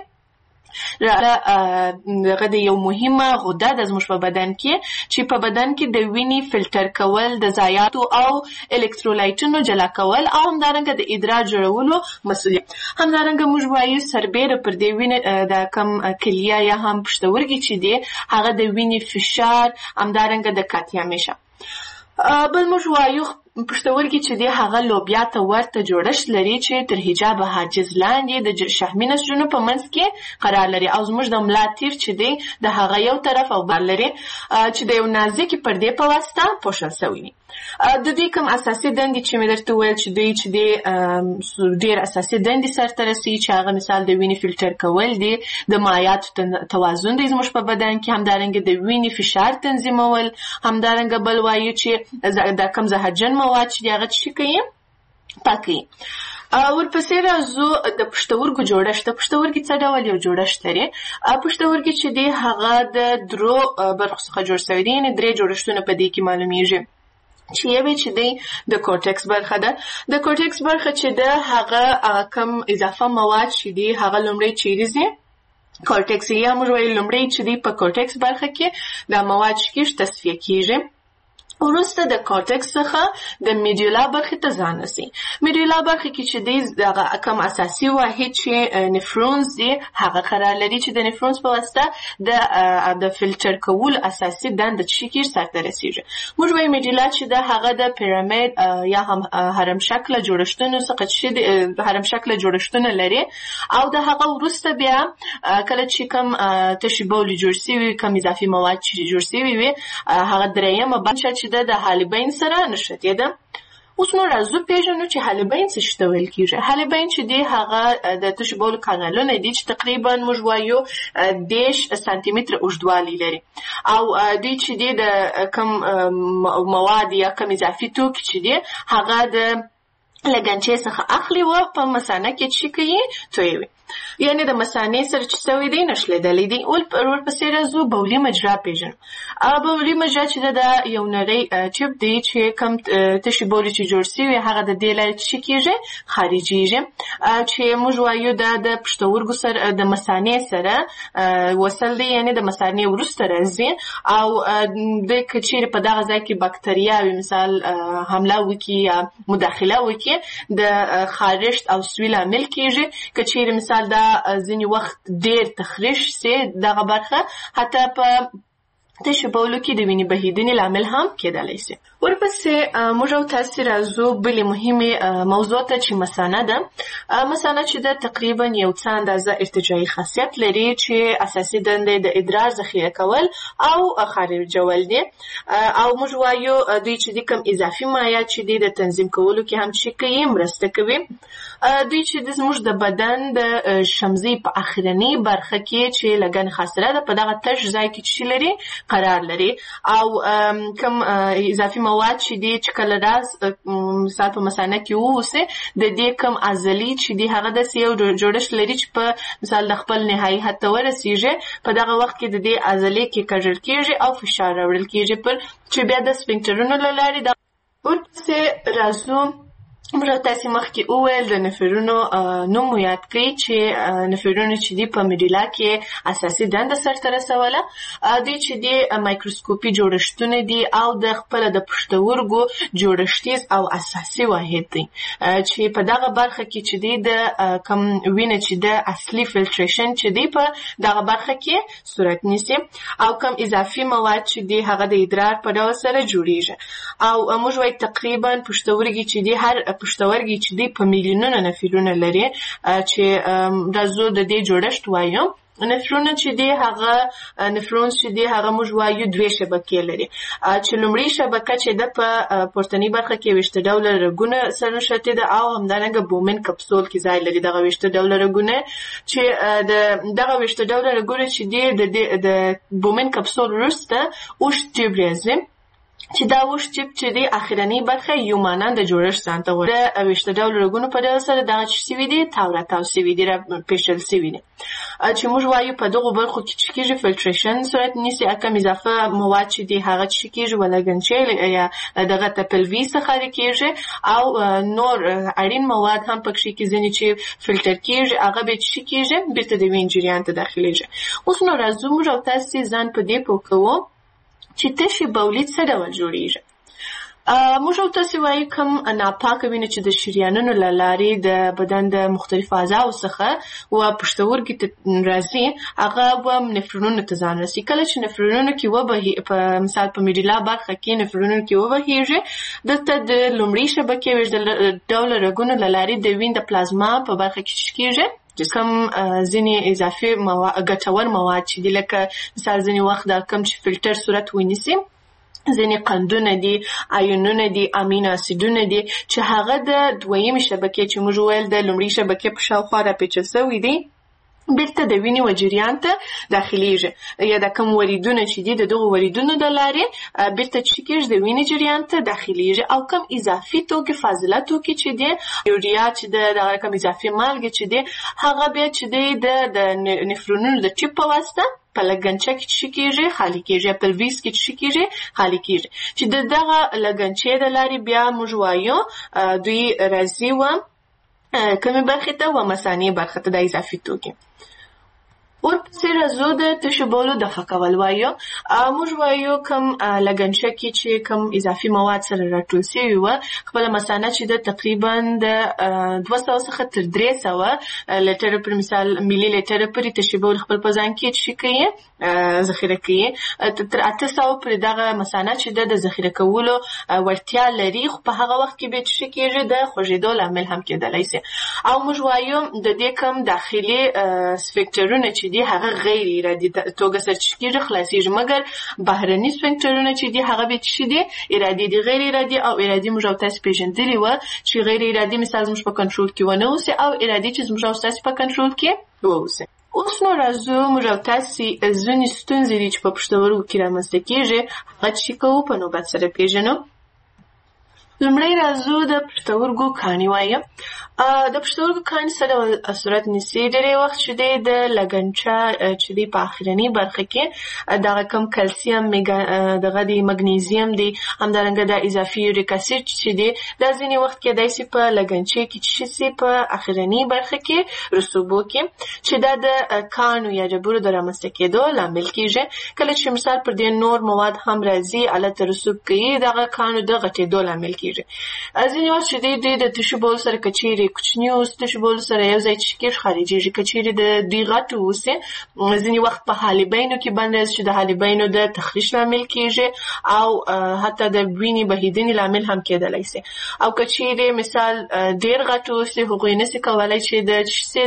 دغه د یو مهمه غده ده زموږ په بدن کې چې په بدن کې د وینې فلټر کول، د ضایعاتو او الکترولایټونو جلا کول او همدارنګه د ادرار جوړولو مسؤلیت. همدارنګه موږ وایو سربیره پر دې وینې د کم کلیه یا هم پښتورګي چې دی هغه د وینې فشار، همدارنګه د کاتیا میشه. بل موږ وایو پښتورګي چې دی هغه لوبیا ته ورته جوړښت لري چې تر حجاب حاجز لاندې د شحمي نسجونو په منځ کې قرار لري، او زموږ د ملا تیر چې دی د هغه یو طرف او بل لري چې د یو نازکې پردې په واسطه پوښل شوی وي. د دوی کوم اساسي دندې چې مې درته وویل چې دوی چې دی ډېر اساسي دندې سرته رسوي چې هغه مثال د وینې فلټر کول دي، د مایعاتو توازن دی زموږ په بدن کې، همدارنګه د وینې فشار تنظیمول، همدارنګه بل وایو چې د کم زهرجن مواد چې هغه څه کوي پاکوي. ورپسې راځو د پښتورګو جوړښت. د پښتورګي څه ډول یو جوړښت لري؟ پښتورګي چې دی هغه د درو برخو څخه جوړ شوی دی، یعنې درې جوړښتونه په دې کې معلومیږي چې یوې چې دی د کورټکس برخه ده. د کورټکس برخه چې ده هغه کم اضافه مواد چې دی هغه لومړی چیرې ځي کورټکس، یا موږ وایو لومړی چې دی په کورټکس برخه کې دا مواد چې کېږي تصفیه کېږي. وروسته د کورټکس څخه د میډیولا برخې ته ځان رسي. میډیولا برخه کې چې دی دغه کم اساسي واحد چې نفرونز دی هغه قرار لري چې د نفرونز په واسطه د فلټر کولو اساسي دنده چې کېږي سرته رسېږي. موږ وایو میډیولا چې ده هغه د پیرامید یا هم هرم شکله جوړښتونو څخه چې هرم شکله جوړښتونه لري، او د هغه وروسته بیا کله چې کم تشې بولې جوړ شوي، کم اضافي مواد چې جوړ شوي وي، هغه درېیمه برخه چې د حالبین سره نښتې ده. اوس نو راځو پېژنو چې حالبین څه شي ته ویل کېږي. حالبین چې دی هغه د تشو بولو کانالونه دي چې تقریبا موږ وایو 10 سانتي متره اوږدوالی لري، او دوی چې دی د کم مواد یا کم اضافي توکي چې دی هغه د لګنچې څخه اخلي و په مثانه کې چې کوي تویوي، یعنې د مثانې سره چې سوی دی نښلېدلی دی. ورپسې راځو بولي مجرا پېژنو. بولي مجرا چې د یو نری چپ دی چې کم تشې بولې چې جوړ شوي هغه د دې لارې چې کېږي خارجېږي، چې موږ وایو دا د پښتورګو سره د مثانې سره وصل دی، یعنې د مثانې وروسته راځي، او د که چیرې په دغه ځای کې بکتریاوې مثال حمله وکړي یا مداخله وکړي د خارښت او سوي لامل کېږي. که چیرې مثال دا ځینې وخت ډېر تخریش سي دغه برخه حتی په تشو بولو کې د وینې بهیدنې لامل هم کېدلی سي. ورپسې موږ او تاسې راځو بلې مهمې موضوع ته چې مثانه ده. مثانه چې ده تقریبا یو څه اندازه ارتجاعي خاصیت لري چې اساسي دندې د ادرار ذخیره کول او خارجول دي، او موږ وایو دوی چې د کوم اضافي مایعات چې د تنظیم کولو کې هم چې کوي مرسته کوي. دوی چې زموږ د بدن د شمزي په اخرنۍ برخه کې چې لګن خاصره ده په دغه تش ځای کې چې لري قرار لري، او کوم اضافي مواد چې دي چې کله مثال په مثانه کې ووسي د دې کوم عضلې چې دي هغه داسې یو جوړښت لري چې په مثال د خپل نهایي حد ته ورسیږي، په دغه وخت کې د دې عضلې کې کږل کېږي او فشار راوړل کېږي پر چې بیا د سفنکټرونو له لارې د ورپسې راځو. موږ تاسې مخکې وویل د نفرونو نوم مو یاد کړئ چې نفرونو چې دي په میډیلا کې اساسي دنده سرته رسوله. دوی چې دي مایکروسکوپي جوړښتونه دي او د خپله د پښتورګو جوړښتیز او اساسي واحد دی چې په دغه برخه کې چې دي د کم وینه چې د اصلي فلټریشن چې دي په دغه برخه کې صورت نیسي، او کم اضافي مواد چې دي هغه د ادرار په ډول سره جوړیږي. او موږ وایو تقریبا پښتورګي چې دي هر پښتورګي چې دی په میلیونونه نفرونه لري چې راځو د دې جوړښت وایو. نفرونه چې دی هغه نفرون چې دی هغه موږ وایو دوه شبکې لري چې لومړی شبکه چې د په پورتنی برخه کې 20 ډوله رګونه سره نښتي ده او همدارنګه بومن کپسول کې ځای لري. دغه 20 ډوله رګونه چې دغه 20 ډوله رګونه چې دی د بومن کپسول وروسته اوږد ټیوب راځي چې دا اوږد ټیوب چې دی اخرنۍ برخه یو مانند جوړښت ځان ته غواړي. د 20 ډوله رګونو په ډول سره دغه چې سوي دي تاو راتاو سوي دي راپېژل سوي دي چې موږ وایو په دغو برخو کې چې کېږي فلټریشن صورت نیسي. کم اضافه مواد چې دي هغه چې کېږي ولګنچې یا دغه ته پلوي څخه کېږي او نور اړین مواد هم پکې کې ځینې چې فلټر کېږي هغه به چې کېږي بیرته د وین جریان ته داخليږي. اوس نو راځو موږ او تاسې ځان په دې پوه کوو چې تشې بولید څه ډول جوړیږي. موږ او تاسې وایو کوم ناپاکه وینه چې د شریانونو له لارې د بدن د مختلفو اعضاو څخه و پښتورګي ته راځي هغه به نفرونونو ته ځان رسي. کله چې نفرونونو کې وبهي په مثال په میډیلا برخه کې نفرونونو کې وبهیږي دلته د لومړۍ شبکې 20 ډوله رګونو له لارې د وین د پلازما په برخه کې کېږي کم ځینې اضافي ګټور مواد چې دي لکه مثال ځینې وخت دا کم چې فلټر صورت ونیسي، ځینې قندونه دي، آیونونه دي، امینو اسیدونه دي چې هغه د دویمې شبکې چې موږ ویل د لومړۍ شبکې په شاوخوا راپېچل سوي دي بیرته د وینې و جریان ته داخليږي، یا د کوم وریدونه چې دي د دغو وریدونو د لارې بیرته چې کېږي د وینې جریان ته داخليږي، او کوم اضافي توکي فاضله توکي چې دي یوریا چې د کوم اضافي مالګې چې دي هغه بیا چې دی د نفرونونو د ټیپ په واسطه په لګنچه کې چې کېږي خالي کېږي، پلویس کې چې کېږي خالي کېږي چې دغه لګنچې د لارې بیا موږ وایو دوی راځي و کومې برخې ته و مثانې برخه ته د اضافي توکي. ورپسې راځو د تشو بولو دفع کول وایو. موږ وایو کوم لګنچه کې چې کوم اضافي مواد سره راټول شوي وه خپله مثانه چې د تقریبا د 200 څخه تر 300 لیټره پر مثال ملي لیټره پورې تشو بول خپل په ځان کې چې کوي ذخیره کوي، تر 800 پورې دغه مثانه چې د ذخیره کولو وړتیا لري، خو په هغه وخت کې به چې کېږي د خوږېدو لامل هم کېدلی شي. او موږ وایو د دې کوم داخلي سفنکټرونه چې دي هغه غیر ارادي توګه سرچکیږي خلاصيږي، مګر بهرني سفنکټرونه چې دي هغه به چې دي ارادي دي. غیر ارادي او ارادي موږ او تاسو پیژندلي و چې غیر ارادي مثال زموږ په کنټرول کې ونه اوسي او ارادي چې زموږ او تاسو په کنټرول کې واوسي. اوس نو راځو موږ او تاسو ځینې ستونزې دي چې په پښتورګو کې رامنځته کېږي هغه چې کوو په نوبت سره پیژنو. لومړی راځو د پښتورګو کاڼي وایو. د پښتورګو کاڼي څه ډول صورت نیسي؟ ډېری وخت چې دی د لګنچه چې دی په اخرنۍ برخه کې دغه کم کلسیم دغه دی مګنیزیم دی همدارنګه د اضافي یوریک اسید چې دی دا ځینې وخت کېدای شي په لګنچې کې چې شي په اخرنۍ برخه کې رسوبو کې چې دا د کاڼو یا ډبرو د رامنځته کېدو لامل کېږي. کله چې مثال پر دې نور مواد هم راځي الته رسوب کوي دغه کاڼو د غټېدو لامل کېږي. کېږي. ځینې وخت چې دوی د تشو بول سره که چیرې کوچني اوس تشو بول سره یو ځای چې کېږي خارجېږي. که چیرې د دوی غټ اوسي ځینې وخت په حالبینو کې بند راځي چې د حالبینو د تخریش لامل کېږي او حتی د وینې بهېدنې لامل هم کېدلی سي. او که چیرې مثال ډېر غټ اوسي هغوی نسي کولی چې د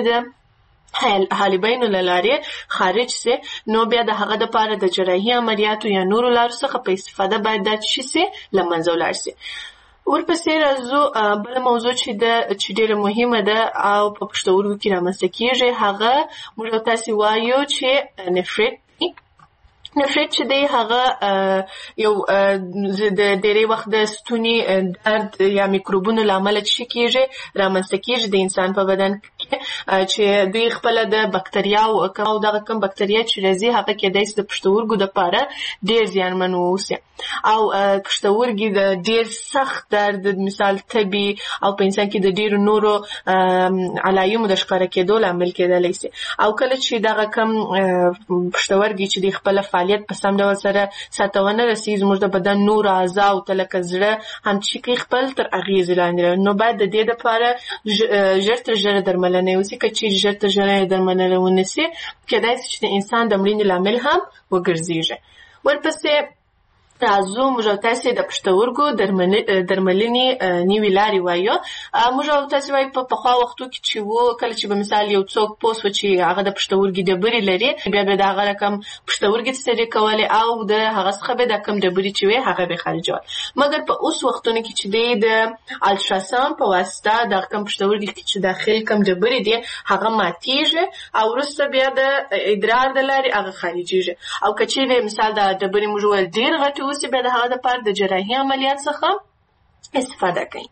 حالبینو له لارې خارج سي، نو بیا د هغه دپاره د جراحي عملیاتو یا نورو لارو څخه په استفاده باید دا څه سي له منځه ولاړ سي. ورپسې راځو بله موضوع چې ډېره مهمه ده او په پښتورګو کې رامنځته کېږي، هغه موږ او تاسې وایو چې نفریت. نفریت چې دی هغه یو د ډېری وخت د ستوني درد یا میکروبونو له امله څه کېږي رامنځته کېږي د انسان په بدن کې، چې دوی خپله د بکتریاو او دغه کوم بکتریا چې راځي هغه کېدای شي د پښتورګو دپاره ډېر زیانمن واوسي او پښتورګي د ډېر سخت درد مثال تبي او په انسان کې د ډېرو نورو علایمو د ښکاره کېدو لامل کېدلی شي. او کله چې دغه کوم پښتورګي چې د خپله فعالیت په سم ډول سره سرته ونه رسي زموږ د بدن نور اعضاو ته لکه زړه هم چې کوي خپل تر اغېزې لاندې، نو باید د دې دپاره ژر تر ژره درملنه وسي. که چیرې ژر تر ژره درملنه ونه سي کېدای شي چې د انسان د مړینې لامل هم وګرځېږي. ورپسې راځو موږ او تاسې د پښتورګو درملنې نوې لارې وایو. موږ او تاسې وایو په پخوا وختو کې چې وو کله چې به مثال یو څوک پوه سو چې هغه د پښتورګي ډبرې لري بیا به د هغه رقم پښتورګي ستړي کولې او د هغه څخه به دا کم ډبرې چې وي هغه به خارجول. مګر په اوس وختونو کې چې دی د الټراساوند په واسطه دغه کم پښتورګي کې چې داخل کم ډبرې دي هغه ماتېږي او وروسته بیا د ادرار د لارې هغه خارجېږي. او که چیرې مثال د ډبرې موږ وویل ډېر غټې اوسي بیا د هغه دپاره د جراحي عملیات څخه استفاده کوي.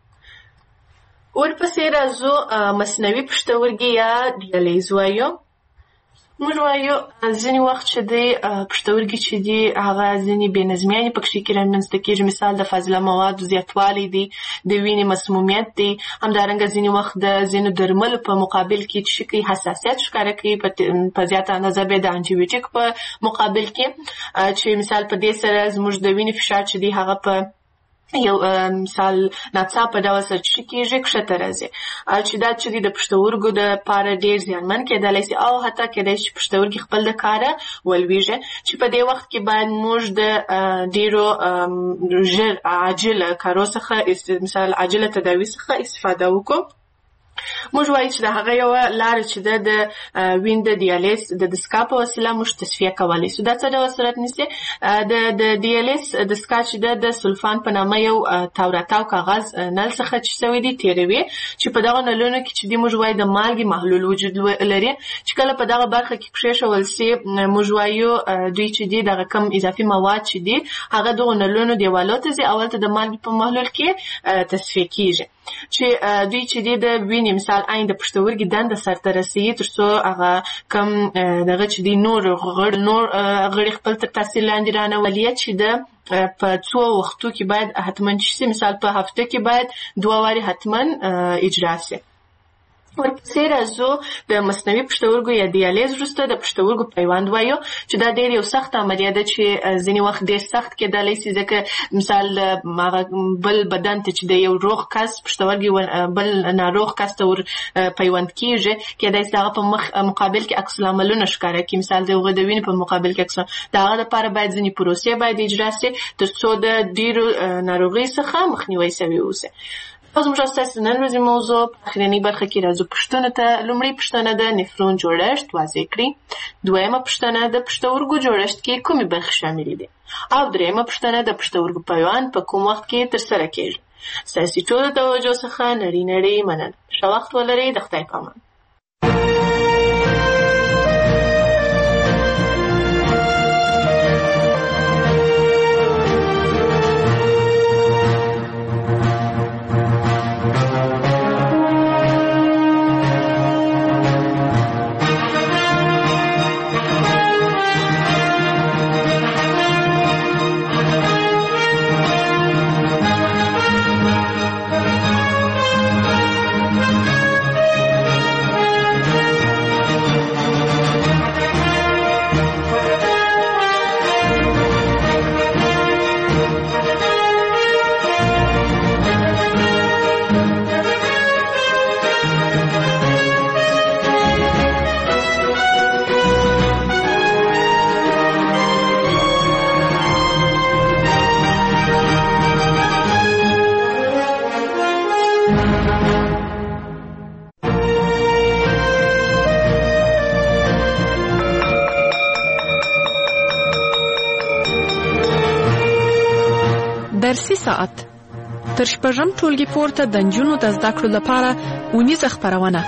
ورپسې راځو مصنوعي پښتورګي یا ډیالیز وایو. موږ وایو ځینې وخت چې دی پښتورګي چې دي هغه ځینې بې نظمیانې پکښې کې رامنځته کېږي، مثال د فاضله موادو زیاتوالی دی، د وینې مسمومیت دی، همدارنګه ځینې وخت د ځینو درملو په مقابل کې چې کوي حساسیت ښکاره کوي په زیاته اندازه بیا د انټي بیوټیک په مقابل کې چې مثال په دې سره زموږ د وینې فشار چې دی هغه په یو مثال ناڅاپه ډول سره چې کېږي کښته راځي چې دا چې د پښتورګو دپاره ډېر زیانمن کېدلی شي او حتی کېدای شي پښتورګي خپل د کاره ولویږي، چې په دې وخت کې باید موږ د ډېرو ژر عاجله کارو څخه مثال عاجله تداوي څخه استفاده وکړو. موږ وایو چې د هغه یوه لاره چې ده د وین د دیالیز د دستګاه په وسیله موږ تصفیه کولی شو. دا څه ډول صورت نیسي؟ د دیالیز دستګاه چې ده د سلفان په نامه یو تاو راتاو کاغذ نل څخه چې شوی دی تېروي، چې په دغه نلونو کې چې دی موږ وایو د مالګې محلول وجود لري، چې کله په دغه برخه کې پرېښول سي موږ وایو دوی چې دی دغه کم اضافي مواد چې دی هغه دغو نلونو دیوالو ته ځي او هلته د مالګې په محلول کې تصفیه کېږي، چې دوی چې دی د وینې مثال عین د پښتورګي دنده سرته رسوي تر څو هغه کم دغه چې دی نور غړي خپل تر تاثیر لاندې رانولي، چې د په څو وختو کې باید حتما چې مثال په هفته کې باید 2 وارې حتما اجرا شي. ورپسې راځو د مصنوعي پښتورګو یا دیالیز وروسته د پښتورګو پیوند وایو، چې دا ډېر یو سخت عملیه ده چې ځینې وخت ډېر سخت کېدلی شي، ځکه مثال بل بدن ته چې د یو روغ کس پښتورګي بل ناروغ کس ته ور پیوند کېږي، کېدای شي د هغه په مقابل کې عکس العملونه ښکاره کړي، مثال د هغه د وینې په مقابل کې د هغه دپاره باید ځینې پروسې باید اجرا شي تر څو د ډېرو ناروغیو څخه مخنیوی شوی اوسي. اوس موږ ستاسو نن ورځې موضوع په اخرنۍ برخه کې راځو پوښتنو ته. لومړۍ پوښتنه د نفرون جوړښت واضح کړئ. دویمه پوښتنه د پښتورګو جوړښت کې کومې برخې شاملې دي؟ او دریمه پوښتنه د پښتورګو پیوند په کوم وخت کې ترسره کېږي؟ ستاسې ټولو توجه څخه نړۍ مننه. ښه وخت ولرئ. د خدای په امان. فارسي ساعت تر شپږم ټولګي پورته د نجونو د زده کړو لپاره اونیزه خپرونه.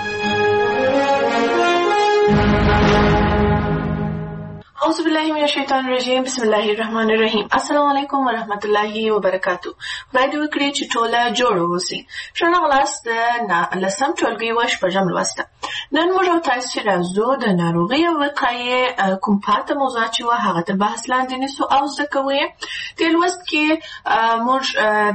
اعوذ بالله من الشیطان الرجیم. بسم الله الرحمن الرحیم. السلام علیکم ورحمت الله وبرکاتو. خدای دې وکړي چې ټوله جوړ اوسئ. ښه راغلاست د لسم ټولګي و شپږم لوسته. نن موږ او تاسو راځو د ناروغۍ او وقایې کوم پاته موضوع چې وه هغه تر بحث لاندې نیسو او زده کوو یې. دې لوست کې موږ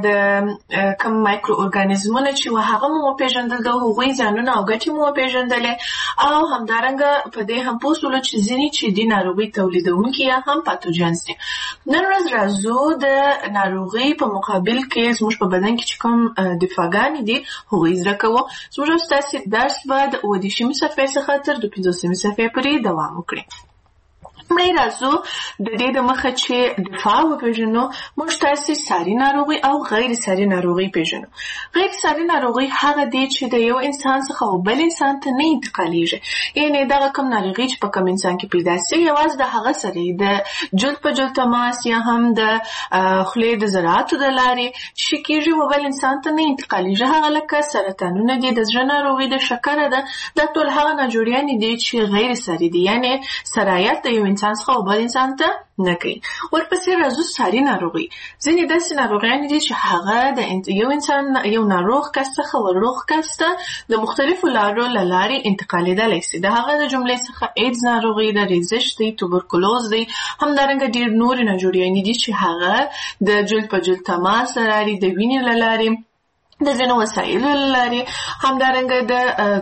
د کوم مایکرو ارګانیزمونه چې وه هغه مو وپېژندل، د هغوی زیانونه او ګټې مو وپېژندلې او همدارنګه په دې هم پوه شولو چې ځینې چې دي ناروغۍ تولیدونکي یا هم پاتوجنز دي. نن ورځ راځو د ناروغۍ په مقابل کې زموږ په بدن کې چې کوم دفاعګانې دي هغوی زده کوو. زموږ او ستاسې درس به د اووه صفحې څخه تر 15 صفحې پورې دوام وکړي. مړی راځو د دې د مخه چې دفاع وپېژنو. موږ تاسې ساري ناروغي او غیر ساري ناروغي پېژنو. غیر ساري ناروغي هغه دی چې د یو انسان څخه بل انسان ته نه انتقالیږي. یعنې دغه کوم ناروغي چې په کوم انسان کې پیدا سي یوازې د هغه سره د جلد په جلد تماس یا هم د خولې د ذراتو د لارې چې کېږي و بل انسان ته نه انتقالیږي. هغه لکه سرطانونه دي، د زړه ناروغي، د شکره ده. دا ټول هغه ناجوړیانې دي چې غیر ساري دي، یعنې سرایت د یو انسان څخه او بل انسان ته نه کوي. ورپسې راځو ساري ناروغي. ځینې داسې ناروغیانې دي چې هغه د یو انسان یو ناروغ کس څخه روغ کس ته د مختلفو لارو له لارې انتقالېدلی سي. د هغه د جملې څخه ایډز ناروغي ده، ریزش دی، توبرکلوز دی، همدارنګه ډېر نورې ناجوړیانې دي چې هغه د جلد په جلد تماس له لارې، د وینې له لارې، د ځینو وسایلو له لارې، همدارنګه د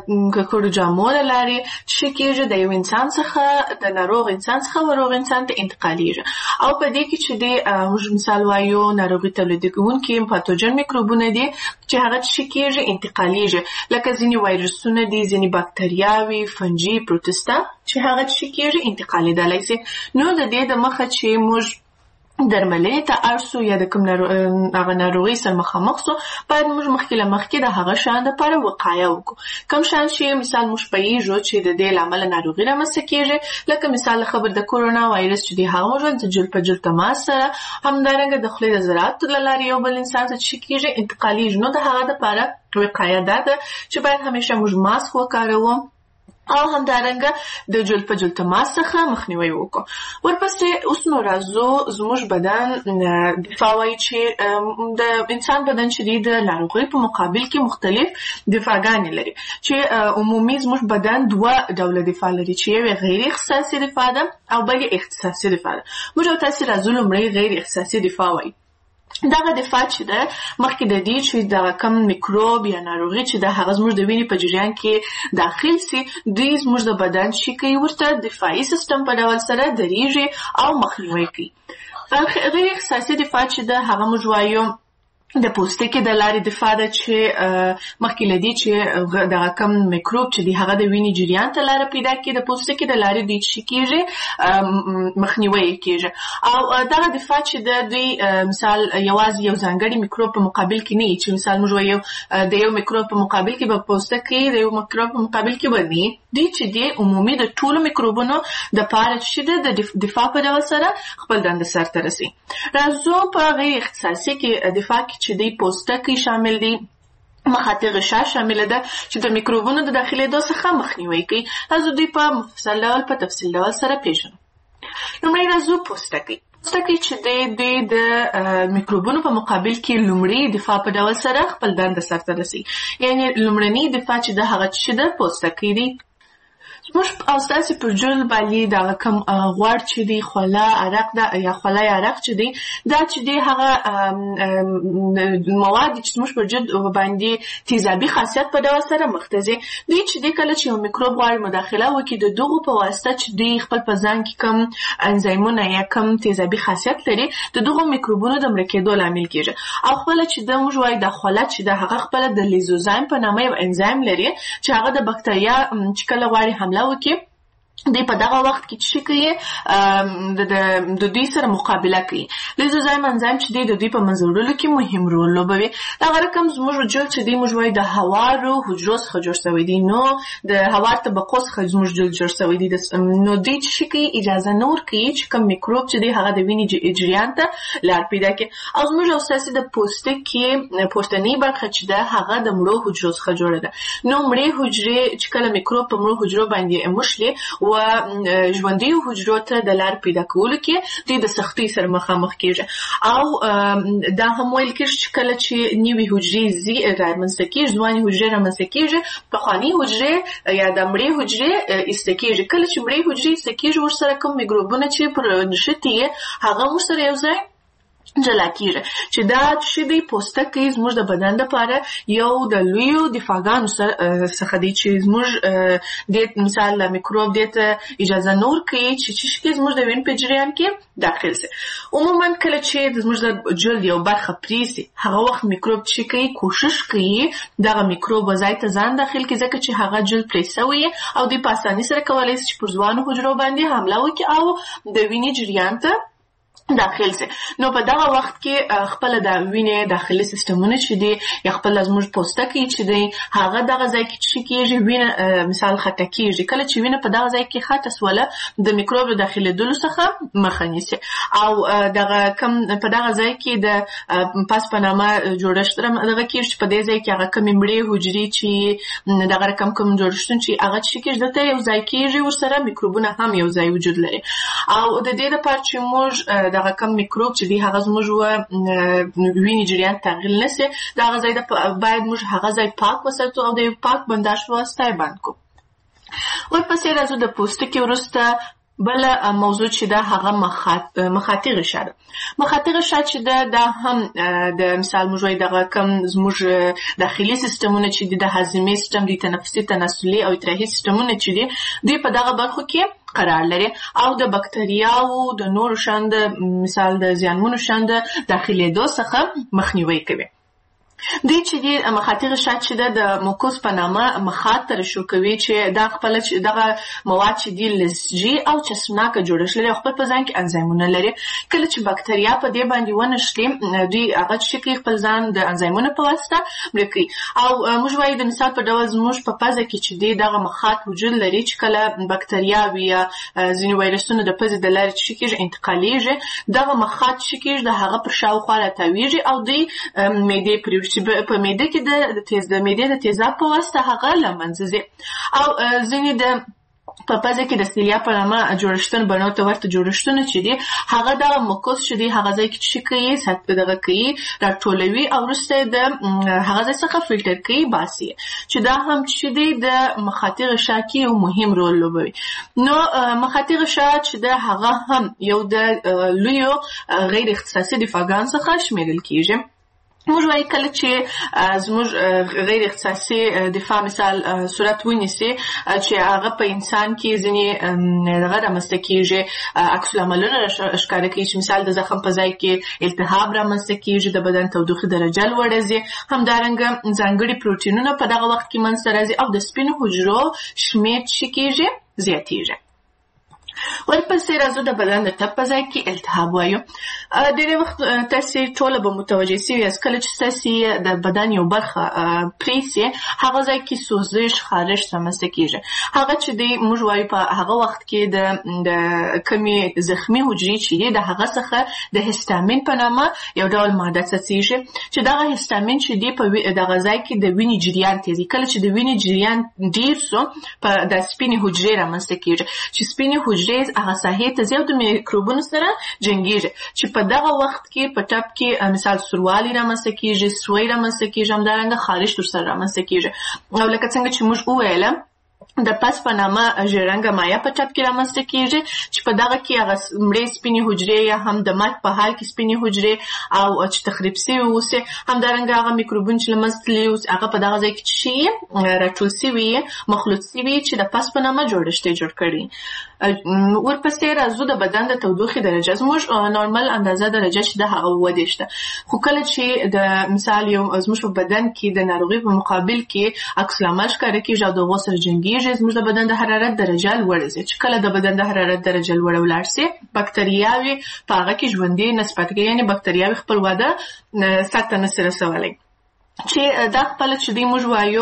ککړو جامو له لارې چې کېږي د یو انسان څخه د ناروغ انسان څخه روغ انسان ته انتقالېږي. او په دې کې چې د موږ مثال وایو ناروغي تولیدونکي پاتوجن میکروبونه دي چې هغه چې کېږي انتقالېږي، لکه ځینې وایرسونه دي، ځینې باکتریاوې، فنجي، پروتستا چې هغه چې کېږي انتقالېدلی سي. نو د دې د مخه چې موږ درملنې ته اړ سو یا د کوم هغه ناروغۍ سره مخامخ سو باید موږ مخکې له مخکې د هغه شیانو دپاره وقایه وکړو. کوم شیان چې مثال موږ پوهېږو چې د دې له امله ناروغي رامنځته کېږي، لکه مثال خبر د کورونا وایرس چې دی هغه موږ د جلد په جلد تماس سره، همدارنګه د خولې د ذراتو له لارې یو بل انسان ته چې کېږي انتقالېږي. نو د هغه دپاره وقایه دا ده چې باید همیشه موږ ماسک وکاروو او همدارنګه د جلد په جلد تماس څخه مخنیوی وکړو. ورپسې اوس نو راځو زموږ بدن دفاع وایي چې د انسان بدن چې دی د ناروغۍ په مقابل کې مختلف دفاعګانې لري، چې عمومي زموږ بدن دوه ډوله دفاع لري، چې یو غیر اختصاصي دفاع ده او بل اختصاصي دفاع ده. موږ او تاسې راځو لومړی غیر اختصاصي دفاع وایي. دغه دفاع چې ده مخکې د دې چې دغه کم میکروب یا ناروغي چې ده هغه زموږ د وینې په جریان کې داخل سي، دوی زموږ د بدن چې کوي ورته دفاعي سیستم په ډول سره درېږي او مخنیوی کوي. غیر اختصاصي دفاع چې ده هغه موږ وایو د پوستکي د لارې دفاع ده چې مخکې له دې چې دغه کم میکروب چې دی هغه د وینې جریان ته لاره پیدا کړي، د پوستکي د لارې دوی چې کېږي مخنیوی یې کېږي. او دغه دفاع چې ده دوی مثال یوازې یو ځانګړي میکروب په مقابل کې نه وي، چې مثال موږ وایو د یو میکروب په مقابل کې به پوستکي، د یو میکروب په مقابل کې به نه، دوی چې دی عمومي د ټولو میکروبونو دپاره چې ده د دفاع په ډول سره خپل دنده سرته رسوي. راځو په غیر اختصاصي کې دفاع کې چې دی پوستکی شامل دی، مخاطی غشا شامل ده چې د میکروبونو د داخلېدو څخه مخنیوی کوي. راځو دوی په مفصل ډول په تفصیل ډول سره پېژنو. لومړی راځو پوستکی. پوستکی چې دی د میکروبونو په مقابل کې لومړی دفاع په ډول سره خپل دنده سرته رسوي. یعنې لومړنی دفاع چې ده هغه چې ده پوستکی دی. موږ او ستاسې پر جلد باندې دغه کوم غوړ چې دی، خوله، عرق ده یا خوله یا عرق چې دی، دا چې دی هغه مواد چې موږ پر جلد باندې تیزابي خاصیت په ډول سره مخته ځي. دوی چې دی کله چې یو میکروب غواړي مداخله وکړي، د دغو په واسطه چې دوی خپل په ځان کې کوم انزایمونه یا کوم تیزابي خاصیت لري، د دغو میکروبونو د مړه کېدو لامل کېږي. او خپله چې ده موږ وایو د خوله چې ده هغه خپله د لیزوزایم په نامه یو انزایم لري چې هغه د بکتریا چې کله غواړي حمله وکړي دوی په دغه وخت کې چې کوي د دوی سره مقابله کوي. لیزوزایم انزایم چې د دوی په منځوړلو کې مهم رول لوبوي. دغه رقم زموږ جلد چې دی موږ وایو د هوارو حجرو څخه جوړ شوی دی، نو د هوار طبقو څخه زموږ جلد جوړ شوی دی. نو دوی چې کوي اجازه نه ورکوي چې کوم میکروب چې دی هغه د وینې جریان ته لار پیدا کړي. او زموږ اساسي د پوستکي پورتنۍ برخه چې ده هغه د مړو حجرو څخه جوړه ده. نو مړې حجرې چې کله میکروب په مړو حجرو باندې مشلي و ژوندیو حجرو ته د لار پیدا کولو کې دوی د سختۍ سره مخامخ کېږي. او دا هم ویل کېږي چې کله چې نوې حجرې رامنځته کېږي، ځوانې حجرې رامنځته کېږي، پخوانۍ حجرې یا د مړې حجرې ایسته کېږي. کله چې مړې حجرې ایسته کېږي ورسره کوم میکروبونه چې پر نښتي یې هغه ورسره یو ځای جلا کېږي. چې دا چې دی پوستکی زموږ د بدن لپاره یو د لویو دفاعګانو څخه دی چې زموږ د مثال میکروب دې ته اجازه نه ورکوي چې زموږ د وینې په جریان کې داخل شي. عموما کله چې زموږ د جلد یو برخه پرې شي هغه وخت میکروب چې کوي کوشش کوي دغه میکروب ځای ته ځان داخل کړي، ځکه چې هغه جلد پرې شوی او دوی په اسانۍ سره کولی شي چې پر ځوانو حجرو باندې حمله وکړي او د وینې جریان ته داخل سي. نو په دغه وخت کې خپل د وینې داخلي سیستمونه چې دي یا خپل زموږ پوستکی چې دی هغه دغه ځای کې چې کېږي وینه مثال خطا کېږي. کله چې وینه په دغه ځای کې خطا سوله د میکروب داخلېدلو څخه مخه نیسي او دغه کم په دغه ځای کې د پاس په نامه جوړښت دغه کېږي چې په دې ځای کې هغه کمې مړې حجرې چې دغه رقم کوم جوړښتونه چې هغه چې کېږي دلته یو ځای کېږي ورسره میکروبونه هم یو ځای وجود لري. او د دې لپاره چې موږ دغه کم میکروب چې دی هغه زموږ وینې جریان تغییر نشي دغه ځای باید موږ هغه ځای پاک وساتو او د پاک بنداژ په واسطه یې بند کړو. ورپسې راځو د پوستکي وروسته بل موضوع چې ده هغه مخاطي غشا ده. مخاطي غشا چې ده دا هم د مثال موږ وایو دغه کم زموږ داخلي سیستمونه چې د هاضمې سیستم دي، تنفسي تناسلي او ادراحي سیستمونه چې دي دوی په دغه برخو کې قرار لري او د بکتریاو د نورو شاند مثال د زیانمنو شاند داخلېدو څخه مخنیوي کوي. دوی چې دی مخاطي غشا چې ده د موکوس په نامه مخاط ترشح کوي چې دا خپل دغه مواد چې دی لزجي او چسبناکه جوړښت لري او خپل په ځان کې انزایمونه لري. کله چې بکتریا په دې باندې ونښلي دوی هغه چې کوي خپل ځان د انزایمونو په واسطه مړه کوي. او موږ وایو د مثال په ډول زموږ په پزه کې چې دی دغه مخاط وجود لري چې کله بکتریاوې یا ځینې وایرسونه د پزې د لارې چې کېږي انتقالېږي دغه مخاط چې کېږي د هغه پر شاوخوا راتاویږي او دوی معدې پرې چې په معده کې د معدې د تیزاب په واسطه هغه له منځه ځي. او ځینې د په پزه کې د سیلیا په نامه جوړښتونه بڼو ته ورته جوړښتونه چې دي هغه دغه موکوس چې دی هغه ځای کې چې کوي دغه کوي راټولوي او وروسته د هغه ځای څخه فلټر کوي باسي چې دا هم چې دی د مخاطي غشا کې یو مهم رول لوبوي. نو مخاطي غشا چې ده هغه هم یو د لویو غیر اختصاصي دفاعګان څخه شمیرل کېږي. موږ وایي کله چې زموږ غیر اختصاصي دفاع مثال صورت ونیسي چې هغه په انسان کې ځینې دغه رامنځته کېږي عکس العملونه ښکاره کوي چې مثال د زخم په ځای کې التهاب رامنځته کېږي، د بدن تودوخې درجه لوړه ځي، همدارنګه ځانګړي پروټینونه په دغه وخت کې منځته راځي او د سپینو حجرو شمېر چې کېږي زیاتېږي. ورپسې راځو د بدن د ټپ په ځای کې التهاب وایو. ډېری وخت تاسې ټوله به متوجه سوي یاست کله چې تاسې د بدن یو برخه پرې سي هغه ځای کې سوزش خارش رامنځته کېږي. هغه چې دی موږ وایو په هغه وخت کې د کمې زخمي حجرې چې دي د هغه څخه د هستامین په نامه یو ډول ماده څڅېږي چې دغه هستامین چې دی په دغه ځای کې د وینې جریان تېزوي. کله چې د وینې جریان ډېر سو په د سپینې حجرې رامنځته کېږي چې سپینې حجرې هغه ساحې ته ځي او د میکروبونو سره جنګېږي چې په دغه وخت کې په ټپ کې مثال سوروالی رامنځته کېږي، سوی رامنځته کېږي، همدارنګه خارش ورسره رامنځته کېږي. او لکه څنګه چې موږ وویله د پس په نامه ژیړرنګه مایع په ټپ کې رامنځته کېږي چې په دغه کې هغه مړې سپینې حجرې یا هم د مرګ په حال کې سپینې حجرې او چې تخریب سوي اوسي، همدارنګه هغه میکروبونه چې له منځه تللي اوسي هغه په دغه ځای کې چې راټول سوي مخلوط سوي چې د پس په نامه جوړښت یې جوړ کړي. ورپسې راځو د بدن د تودوخې درجه. زموږ نورمال اندازه درجه چې د هغه 27 ده، خو کله چې د مثال یو زموږ په بدن کې د ناروغۍ په مقابل کې عکس العمل ښکاره کېږي او د هغو سره جنګېږي کیږي زموږ د بدن د حرارت درجه لوړه شي. چې کله د بدن د حرارت درجه لوړه ولاړ شي بکتریاوي په هغه کې ژوندۍ نسبت کوي، یعنی بکتریاوي خپل وده سطح نشي رسولی. چې دا خپل چې دی موږ وایو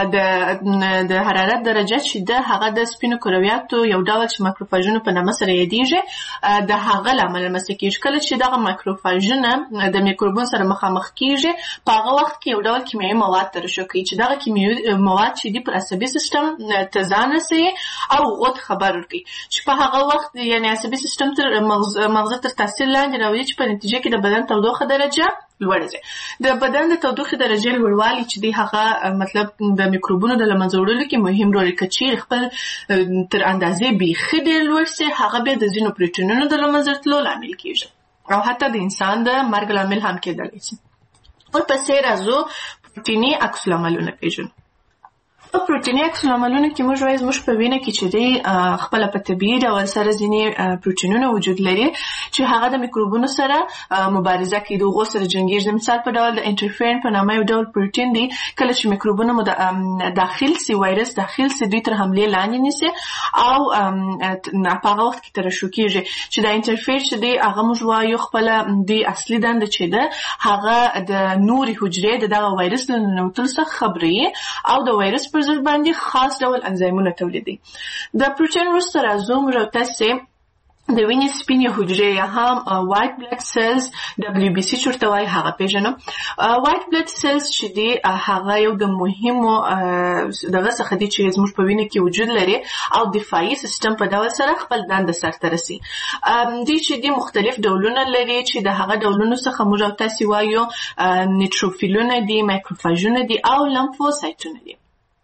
د حرارت درجه چې د هغه د سپینو کرویاتو یو ډول چې ماکروفاژونه په نامه سره یادیږي د هغه لامل رامنځته کیږي. کله چې دغه ماکروفاژونه د میکروبونو سره مخامخ کیږي په هغه وخت کې یو ډول کیمیاوي مواد ترشح کوي چې دغه کیمیاوي مواد چې دی پر عصبي سیستم ته ځان رسوي او غوت خبر ورکوي چې په هغه وخت یعنی عصبي سیستم تر مغز تر تاثیر لاندې راوړي چې په نتیجه کې د بدن تودوخه درجه لوړه ده. د بدن د تودوخې درجې لوړوالی چې دی هغه مطلب د میکروبونو د له منځه وړلو کې مهم رول لري. که چیرې خپل تر اندازې بیخي ډېر لوړ سي هغه بیا د ځینو پروټینونو د له منځه تلو لامل کېږي او حتی د انسان د مرګ لامل هم کېدلی شي. ورپسې راځو پروټیني عکس العملونه پېژنو. په پروټیني عکس العملونو کې موږ وایو زموږ په وینه کې چې دی خپله په طبیعي ډول سره ځینې پروټینونه وجود لري چې هغه د میکروبونو سره مبارزه کوي، د هغو سره جنګېږي. د مثال په ډول د انټرفیرن په نامه یو ډول پروټین دی، کله چې میکروبونه مو داخل سي وایرس داخل سي دوی تر حملې لاندې نیسي او په هغه وخت کې ترشح کېږي چې دا انټرفیر چې دی هغه موږ وایو خپله د اصلي دنده چې ده هغه د نورې حجرې د دغه وایرس له ننوتلو څخه خبروي او د وایرس پر ضد باندې خاص ډول انزایمونه تولیدوي. د پروټین وروسته راځو موږ او تاسې د وینې سپینې حجرې یا هم وایټ بلډ سیلز WBC چې ورته وایي هغه پېژنو. وایټ بلډ سیلز چې دی هغه یو د مهمو دغه څخه دی چې زموږ په وینه کې وجود لري او دفاعي سیستم په ډول سره خپل دنده سرته رسي. دوی چې دی مختلف ډولونه لري چې د هغه ډولونو څخه موږ او تاسې وایو نیټروفیلونه دي، مایکروفاژونه دي او لمفوسایټونه دي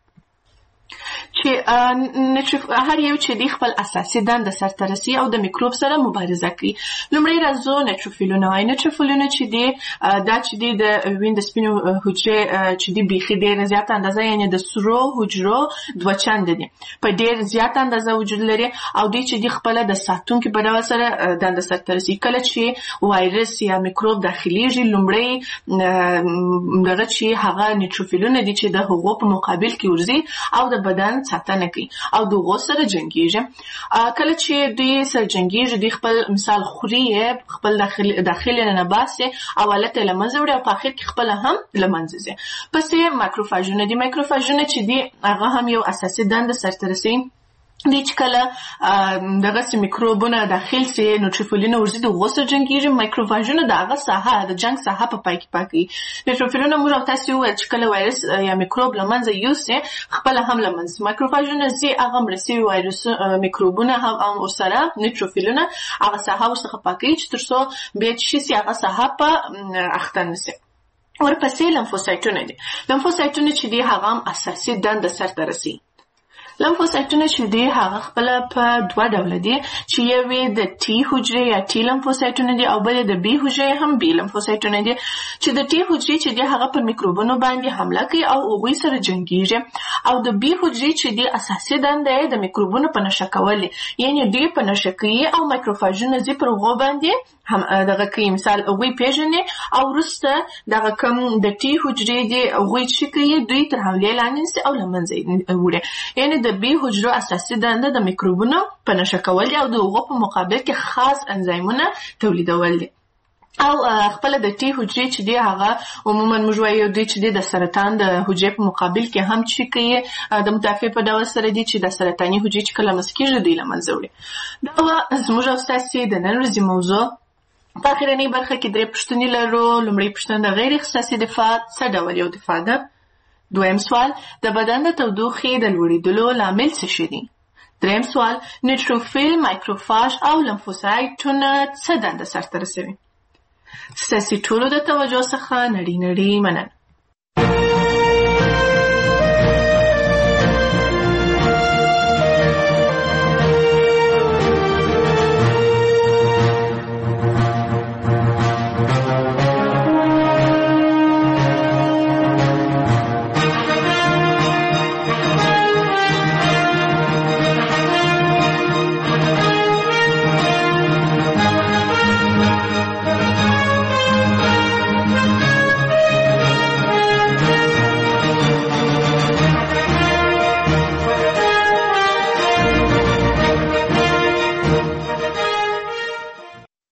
چې هر یو چې دی خپل اساسي دنده سرته رسي او د میکروب سره مبارزه کوي. لومړی راځو نیټروفیلونه وایي. نیټروفیلونه چې دی دا چې دی د وینې د سپینو حجرې چې دی بیخي ډېره زیاته اندازه یعنې د سرو حجرو دوه چنده دي، په ډېر زیاته اندازه وجود لري او دوی چې دی خپله د ساتونکي په ډول سره دنده سرته رسي. کله چې وایرس یا میکروب داخلیږي لومړی دغه چې هغه نیټروفیلونه دي چې د هغو په مقابل کې ورځي او د بدن ساتنه کوي او د هغو سره جنګېږي. کله چې دوی سره جنګېږي دوی خپل مثال خوري خپل داخل نه باسي او حالت یې له منځه وړي او په اخر کې خپله هم له منځه ځي. پسې مایکروفاژونه دي. مایکروفاژونه چې دي هغه هم یو اساسي دنده سرته رسوي. دی چې کله دغسې میکروبونه داخل سي نیټروفیلونه ورځي د هغو سره جنګېږي. مایکروفاژونه د هغه ساحه د جنګ ساحه په پای کې پاکوي. نیټروفیلونه موږ او تاسې وویل چې کله وایرس یا میکروب له منځه یوسي خپله هم له منځه. مایکروفاژونه ځي هغه مړه سوي وایرس میکروبونه هم ورسره نیټروفیلونه هغه ساحه ورڅخه پاکوي چې تر څو بیا چې شي هغه ساحه په اخته نه سي. ورپسې لمفوسایټونه دي. لمفوسایټونه چې دي هغه هم اساسي دنده سرته رسي. لمفوسایټونه چې دي هغه خپله په دوه ډوله دي چې یو یې د ټي حجرې یا ټي لمفوسایټونه دي او بل یې د بي حجرې هم بي لمفوسایټونه دي. چې د ټي حجرې چې دي هغه پر میکروبونو باندې حمله کوي او هغوی سره جنګېږي او د بي حجرې چې دي اساسي دنده یې د میکروبونو په نشه کول دي، یعنې دوی په نشه کوي او مایکروفاژونه ځي پر هغو باندې هم دغه کوي. مثال هغوی پېژني او وروسته دغه کوم د ټي حجرې دي هغوی چې کوي دوی تر حملې لاندې نیسي او له منځه وړي. یعنې د بي حجرو اساسي دنده د میکروبونو په نشه کول دي او د هغو په مقابل کې خاص انزایمونه تولیدول دي. او خپله د ټي حجرې چې دی هغه عموما موږ وایو دوی چې دی د سرطان د حجرې په مقابل کې هم چې کوي د مدافع په ډول سره دي چې د سرطاني حجرې چې کله مس کېږي دوی له منځه وړي. دا وه زموږ او ستاسې د نن ورځې موضوع. په اخرنۍ برخه کې 3 پوښتنې لرو. لومړۍ پوښتنه د غیر اختصاصي دفاع څه ډول یو دفاع ده؟ دویم سوال د بدن د تودوخې د لوړېدلو لامل څه شي دي؟ دریم سوال نیټروفیل، مایکروفاژ او لمفوسایټونه څه دنده سرته رسوي؟ ستاسې ټولو د توجه څخه نړۍ مننه.